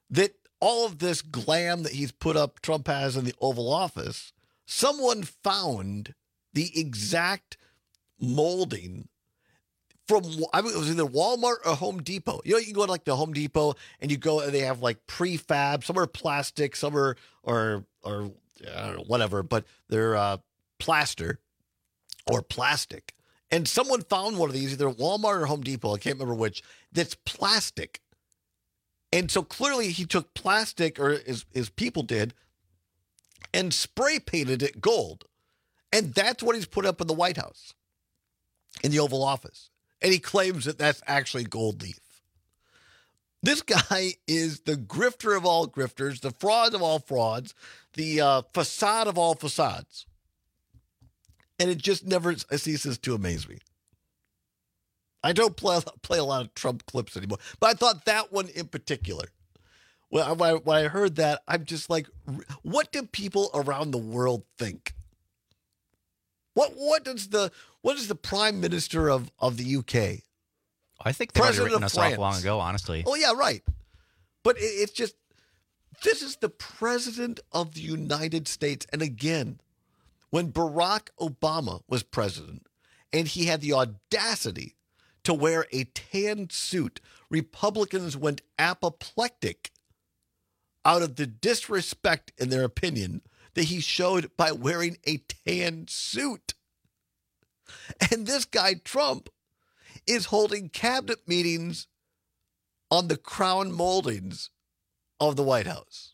that all of this glam that he's put up, Trump has in the Oval Office, someone found the exact molding from, I mean, it was either Walmart or Home Depot. You know, you can go to like the Home Depot and you go and they have like prefab. Some are plastic, some are, or, or I don't know, whatever, but they're uh, plaster or plastic. And someone found one of these, either Walmart or Home Depot, I can't remember which, that's plastic. And so clearly he took plastic, or his, his people did, and spray painted it gold. And that's what he's put up in the White House, in the Oval Office. And he claims that that's actually gold leaf. This guy is the grifter of all grifters, the fraud of all frauds, the uh, facade of all facades. And it just never ceases to amaze me. I don't play, play a lot of Trump clips anymore, but I thought that one in particular. When I, when I heard that, I'm just like, what do people around the world think? What what does the what is the Prime Minister of, of the U K? I think they've already President written of us France. off long ago, honestly. Oh, yeah, right. But it, it's just, this is the President of the United States. And again, when Barack Obama was president and he had the audacity to wear a tan suit, Republicans went apoplectic out of the disrespect, in their opinion, that he showed by wearing a tan suit. And this guy, Trump, is holding cabinet meetings on the crown moldings of the White House.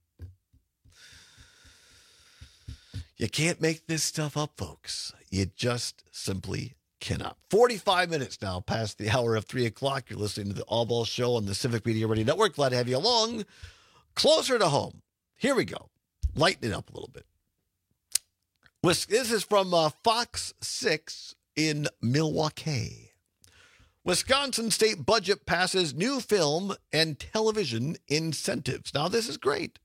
You can't make this stuff up, folks. You just simply cannot. forty-five minutes now past the hour of three o'clock. You're listening to the All Ball Show on the Civic Media Radio Network. Glad to have you along. Closer to home. Here we go. Lighten it up a little bit. This is from uh, Fox six in Milwaukee. Wisconsin state budget passes new film and television incentives. Now, this is great.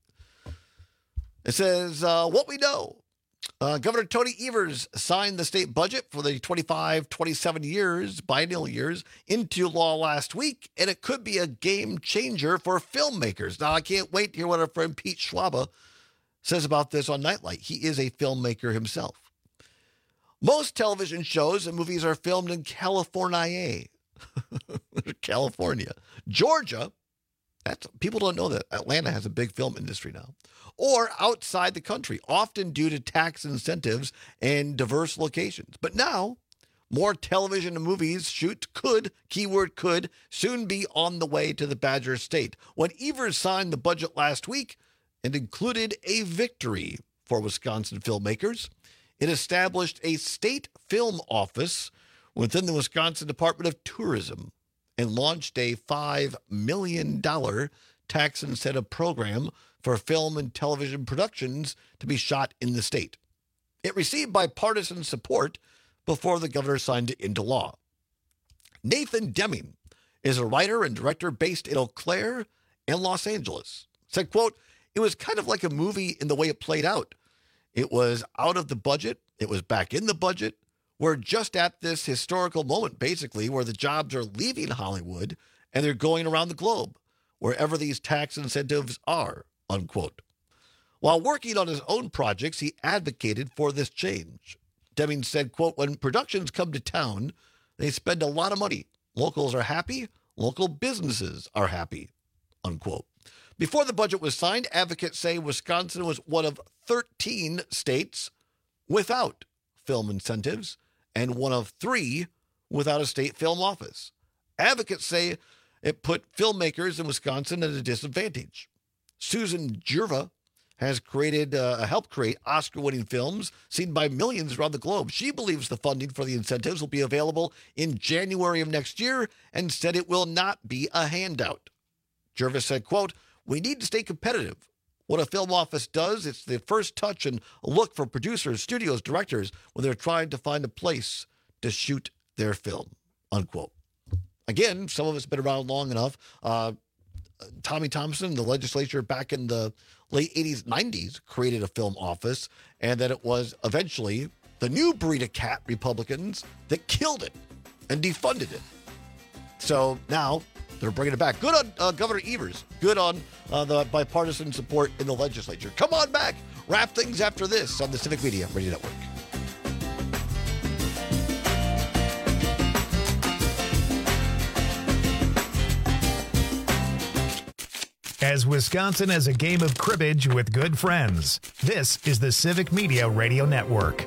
It says, uh, what we know. Uh, Governor Tony Evers signed the state budget for the twenty-five twenty-seven years, biennial years, into law last week, and it could be a game changer for filmmakers. Now, I can't wait to hear what our friend Pete Schwaba says about this on Nightlight. He is a filmmaker himself. Most television shows and movies are filmed in California. California. Georgia, that's, people don't know that Atlanta has a big film industry now. Or outside the country, often due to tax incentives and diverse locations. But now, more television and movies shoot could, keyword could, soon be on the way to the Badger State. When Evers signed the budget last week, it included a victory for Wisconsin filmmakers. It established a state film office within the Wisconsin Department of Tourism and launched a five million dollars tax incentive program for film and television productions to be shot in the state. It received bipartisan support before the governor signed it into law. Nathan Deming is a writer and director based in Eau Claire and Los Angeles. Said, quote, it was kind of like a movie in the way it played out. It was out of the budget. It was back in the budget. We're just at this historical moment, basically, where the jobs are leaving Hollywood and they're going around the globe, wherever these tax incentives are, unquote. While working on his own projects, he advocated for this change. Deming said, quote, when productions come to town, they spend a lot of money. Locals are happy. Local businesses are happy, unquote. Before the budget was signed, advocates say Wisconsin was one of thirteen states without film incentives and one of three without a state film office. Advocates say it put filmmakers in Wisconsin at a disadvantage. Susan Jerva has created, uh, helped create Oscar-winning films seen by millions around the globe. She believes the funding for the incentives will be available in January of next year and said it will not be a handout. Jerva said, quote, we need to stay competitive. What a film office does, it's the first touch and look for producers, studios, directors when they're trying to find a place to shoot their film, unquote. Again, some of us have been around long enough. Uh, Tommy Thompson, the legislature back in the late eighties, nineties, created a film office, and then it was eventually the new breed of cat Republicans that killed it and defunded it. So now They're bringing it back. Good on uh, Governor Evers. Good on uh, the bipartisan support in the legislature. Come on back. Wrap things after this on the Civic Media Radio Network. As Wisconsin has a game of cribbage with good friends, this is the Civic Media Radio Network.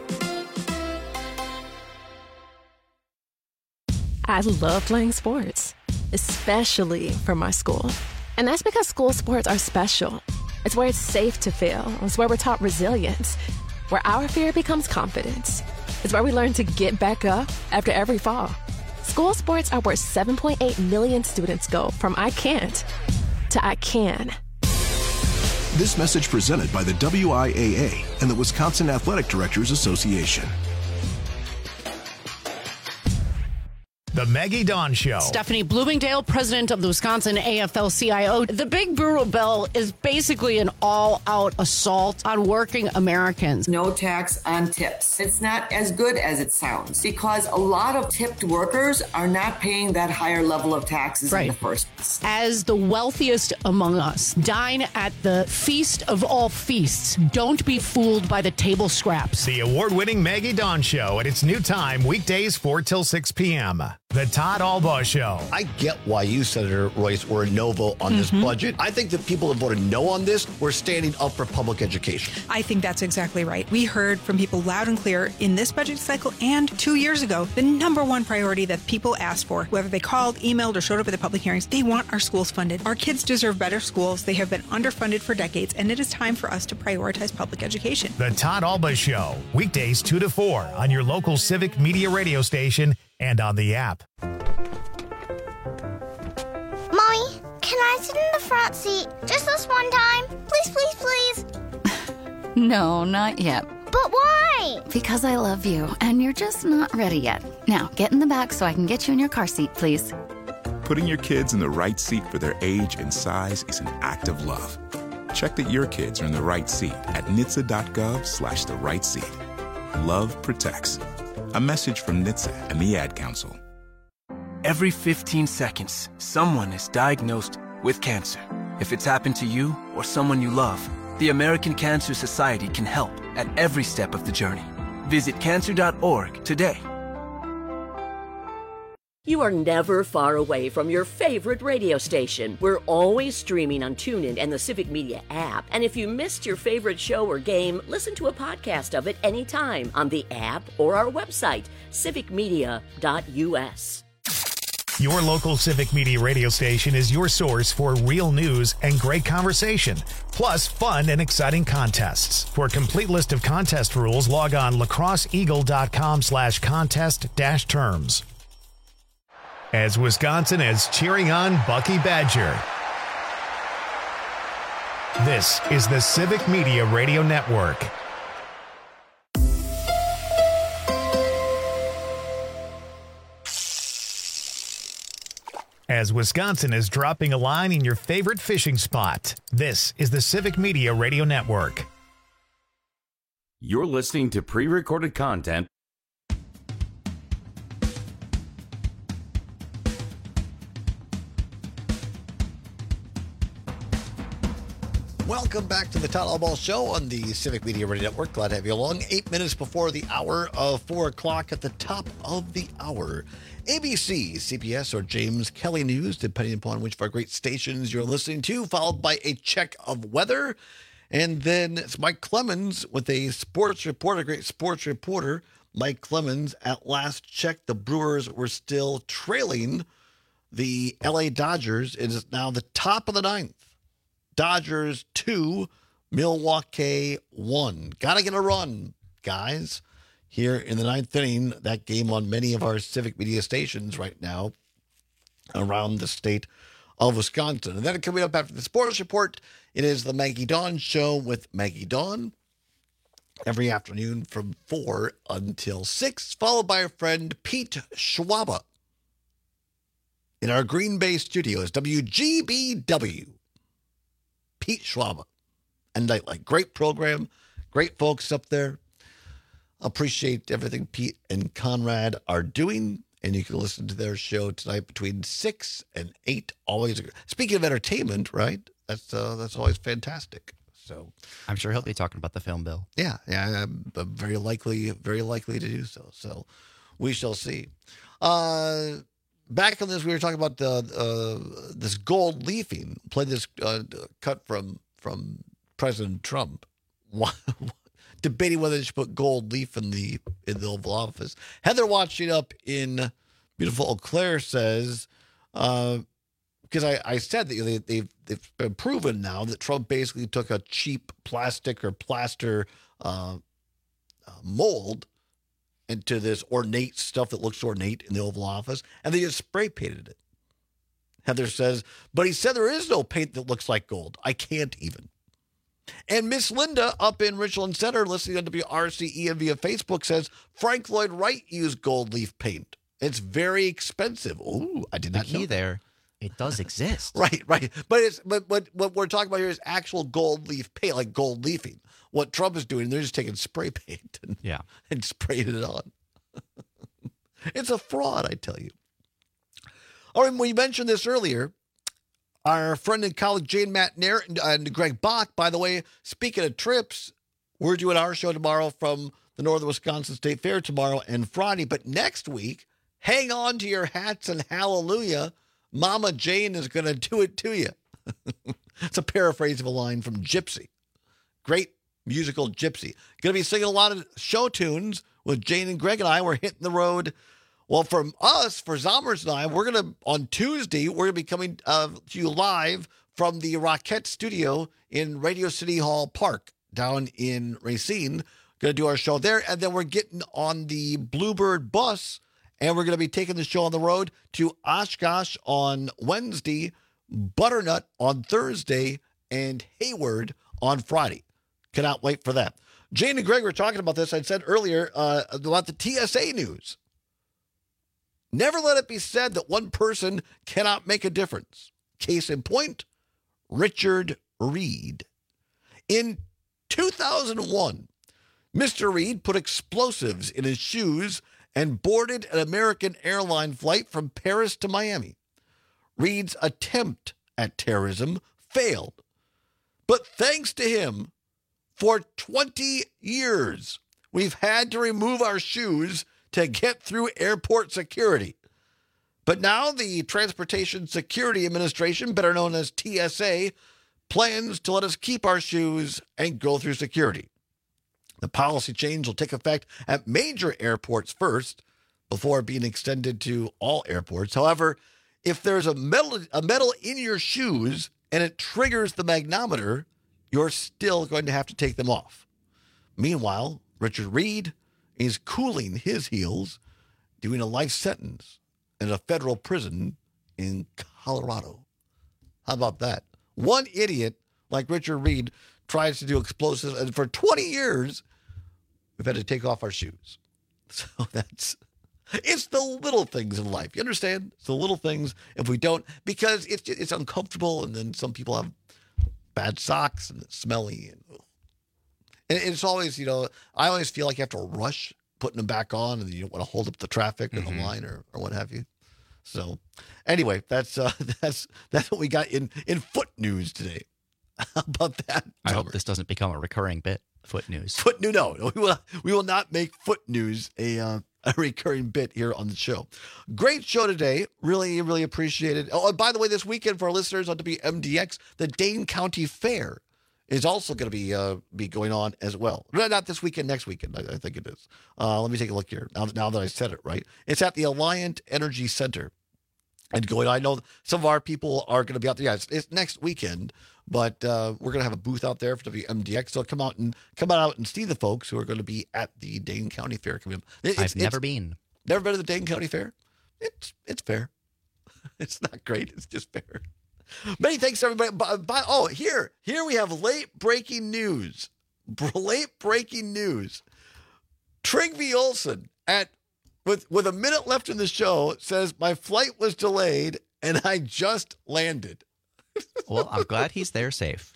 I love playing sports, especially for my school. And that's because school sports are special. It's where it's safe to fail. It's where we're taught resilience, where our fear becomes confidence. It's where we learn to get back up after every fall. School sports are where seven point eight million students go from I can't to I can. This message presented by the W I A A and the Wisconsin Athletic Directors Association. The Maggie Dawn Show. Stephanie Bloomingdale, president of the Wisconsin A F L C I O. The Big Brutal Bill is basically an all-out assault on working Americans. No tax on tips. It's not as good as it sounds because a lot of tipped workers are not paying that higher level of taxes Right. in the first place. As the wealthiest among us, dine at the feast of all feasts. Don't be fooled by the table scraps. The award-winning Maggie Dawn Show at its new time, weekdays four till six p.m. The Todd Albaugh Show. I get why you, Senator Royce, were a no vote on this budget. I think the people that voted no on this were standing up for public education. I think that's exactly right. We heard from people loud and clear in this budget cycle and two years ago, the number one priority that people asked for, whether they called, emailed, or showed up at the public hearings, they want our schools funded. Our kids deserve better schools. They have been underfunded for decades, and it is time for us to prioritize public education. The Todd Albaugh Show, weekdays two to four on your local Civic Media radio station and on the app. Mommy, can I sit in the front seat just this one time? Please, please, please. No, not yet. But why? Because I love you, and you're just not ready yet. Now, get in the back so I can get you in your car seat, please. Putting your kids in the right seat for their age and size is an act of love. Check that your kids are in the right seat at N H T S A dot gov slash the right seat. Love protects. A message from N H T S A and the Ad Council. Every fifteen seconds, someone is diagnosed with cancer. If it's happened to you or someone you love, the American Cancer Society can help at every step of the journey. Visit cancer dot org today. You are never far away from your favorite radio station. We're always streaming on TuneIn and the Civic Media app. And if you missed your favorite show or game, listen to a podcast of it anytime on the app or our website, civic media dot u s. Your local Civic Media radio station is your source for real news and great conversation, plus fun and exciting contests. For a complete list of contest rules, log on lacrosseeagle.com slash contest dash terms. As Wisconsin is cheering on Bucky Badger. This is the Civic Media Radio Network. As Wisconsin is dropping a line in your favorite fishing spot, this is the Civic Media Radio Network. You're listening to pre-recorded content. Welcome back to the Todd Albaugh Show on the Civic Media Radio Network. Glad to have you along. Eight minutes before the hour of four o'clock at the top of the hour. A B C, C B S, or James Kelly News, depending upon which of our great stations you're listening to, followed by a check of weather. And then it's Mike Clemens with a sports report, a great sports reporter. Mike Clemens, at last check, the Brewers were still trailing the L A Dodgers. It is now the top of the ninth. Dodgers two, Milwaukee one. Gotta get a run, guys. Here in the ninth inning, that game on many of our Civic Media stations right now around the state of Wisconsin. And then coming up after the sports report, it is the Maggie Dawn Show with Maggie Dawn every afternoon from four until six, followed by our friend Pete Schwaba in our Green Bay studios, W G B W. Pete Schwaba and Nightlight. Great program, great folks up there. Appreciate everything Pete and Conrad are doing. And you can listen to their show tonight between six and eight. Always. Speaking of entertainment, right? That's uh, that's always fantastic. So I'm sure he'll be talking about the film, Bill. Yeah, yeah, I'm, I'm very likely, very likely to do so. So we shall see. Uh, back on this, we were talking about uh, uh, this gold leafing. Play this uh, cut from from President Trump debating whether they should put gold leaf in the in the Oval Office. Heather watching up in beautiful Eau Claire says. Uh, Because I, I said that they, they've, they've been proven now that Trump basically took a cheap plastic or plaster uh, uh, mold into this ornate stuff that looks ornate in the Oval Office, and they just spray painted it. Heather says, but he said there is no paint that looks like gold. I can't even. And Miss Linda up in Richland Center, listening on W R C E and via Facebook, says Frank Lloyd Wright used gold leaf paint. It's very expensive. Ooh, I did not the key know there. It does exist. Right, right. But it's but, but what we're talking about here is actual gold leaf paint, like gold leafing. What Trump is doing, they're just taking spray paint and, yeah. and spraying it on. It's a fraud, I tell you. All right, we mentioned this earlier. Our friend and colleague Jane Matnair and, uh, and Greg Bach, by the way, speaking of trips, we're doing our show tomorrow from the Northern Wisconsin State Fair tomorrow and Friday. But next week, hang on to your hats and hallelujah. Mama Jane is going to do it to you. It's a paraphrase of a line from Gypsy. Great musical Gypsy. Going to be singing a lot of show tunes with Jane and Greg and I. We're hitting the road. Well, from us, for Zommers and I, we're going to, on Tuesday, we're going to be coming uh, to you live from the Rockette studio in Radio City Hall Park down in Racine. Going to do our show there. And then we're getting on the Bluebird bus. And we're going to be taking the show on the road to Oshkosh on Wednesday, Butternut on Thursday, and Hayward on Friday. Cannot wait for that. Jane and Greg were talking about this. I said earlier uh, about the T S A news. Never let it be said that one person cannot make a difference. Case in point, Richard Reed. In two thousand one, Mister Reed put explosives in his shoes and boarded an American airline flight from Paris to Miami. Reed's attempt at terrorism failed. But thanks to him, for twenty years, we've had to remove our shoes to get through airport security. But now the Transportation Security Administration, better known as T S A, plans to let us keep our shoes and go through security. The policy change will take effect at major airports first before being extended to all airports. However, if there's a metal, a metal in your shoes and it triggers the magnometer, you're still going to have to take them off. Meanwhile, Richard Reed is cooling his heels, doing a life sentence in a federal prison in Colorado. How about that? One idiot like Richard Reed tries to do explosives, and for twenty years, we've had to take off our shoes. So that's, it's the little things in life. You understand? It's the little things. If we don't, because it's it's uncomfortable, and then some people have bad socks and it's smelly, and, and it's always, you know, I always feel like you have to rush putting them back on, and you don't want to hold up the traffic or mm-hmm. the line or, or what have you. So, anyway, that's uh, that's that's what we got in in foot news today. How about that? I hope this doesn't become a recurring bit. Foot news. Foot news. No, we will. We will not make foot news a uh, a recurring bit here on the show. Great show today. Really, really appreciate it. Oh, and by the way, this weekend for our listeners on W M D X, the Dane County Fair is also going to be uh, be going on as well. Not this weekend, next weekend. I, I think it is. Uh, let me take a look here. Now, now that I said it right, it's at the Alliant Energy Center. And going, I know some of our people are going to be out there. Yeah, it's, it's next weekend, but uh, we're going to have a booth out there for W M D X. So come out and come out and see the folks who are going to be at the Dane County Fair coming up. It's, I've it's, never been. Never been to the Dane County Fair? It's it's fair. It's not great. It's just fair. Many thanks, everybody. By, by, oh, here, here we have late breaking news. Late breaking news. Trygve Olsen at With with a minute left in the show, says, my flight was delayed and I just landed. Well, I'm glad he's there safe.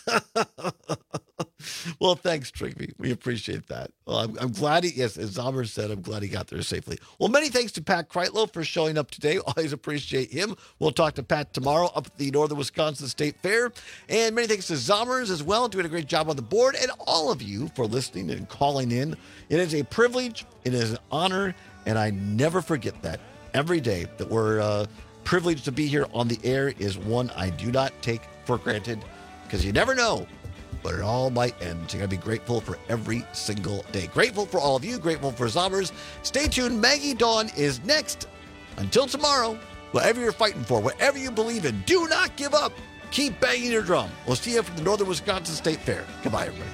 Well, thanks, Trigby. We appreciate that. Well, I'm, I'm glad he, yes, as Zomer said, I'm glad he got there safely. Well, many thanks to Pat Kreitlow for showing up today. Always appreciate him. We'll talk to Pat tomorrow up at the Northern Wisconsin State Fair. And many thanks to Zomers as well, doing a great job on the board, and all of you for listening and calling in. It is a privilege. It is an honor, and I never forget that. Every day that we're uh, privileged to be here on the air is one I do not take for granted, because you never know but it all might end. So you got to be grateful for every single day. Grateful for all of you. Grateful for Zombers. Stay tuned. Maggie Dawn is next. Until tomorrow, whatever you're fighting for, whatever you believe in, do not give up. Keep banging your drum. We'll see you from the Northern Wisconsin State Fair. Goodbye, everybody.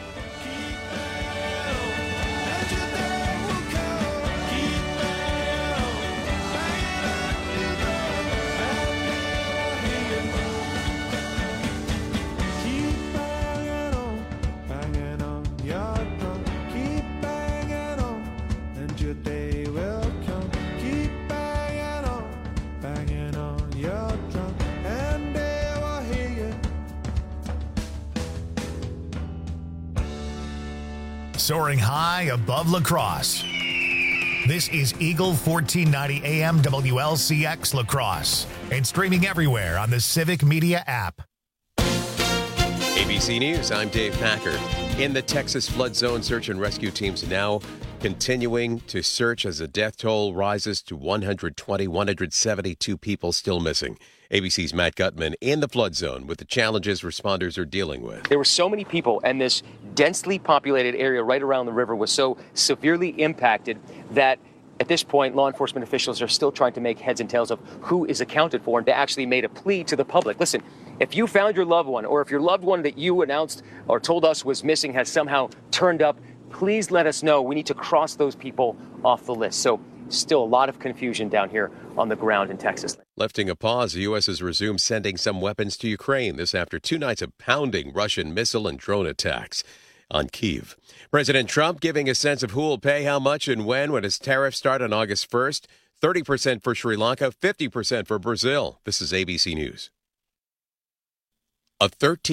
Soaring high above La Crosse. This is Eagle fourteen ninety A M W L C X La Crosse and streaming everywhere on the Civic Media app. A B C News, I'm Dave Packer. In the Texas flood zone, search and rescue teams now continuing to search as the death toll rises to one hundred twenty, one hundred seventy-two people still missing. A B C's Matt Gutman in the flood zone with the challenges responders are dealing with. There were so many people, and this densely populated area right around the river was so severely impacted that at this point, law enforcement officials are still trying to make heads and tails of who is accounted for. And they actually made a plea to the public. Listen, if you found your loved one, or if your loved one that you announced or told us was missing has somehow turned up, please let us know. We need to cross those people off the list. So still a lot of confusion down here on the ground in Texas. Lifting a pause, the U S has resumed sending some weapons to Ukraine. This after two nights of pounding Russian missile and drone attacks on Kyiv. President Trump giving a sense of who will pay how much and when when his tariffs start on August first. thirty percent for Sri Lanka, fifty percent for Brazil. This is A B C News. A thirteen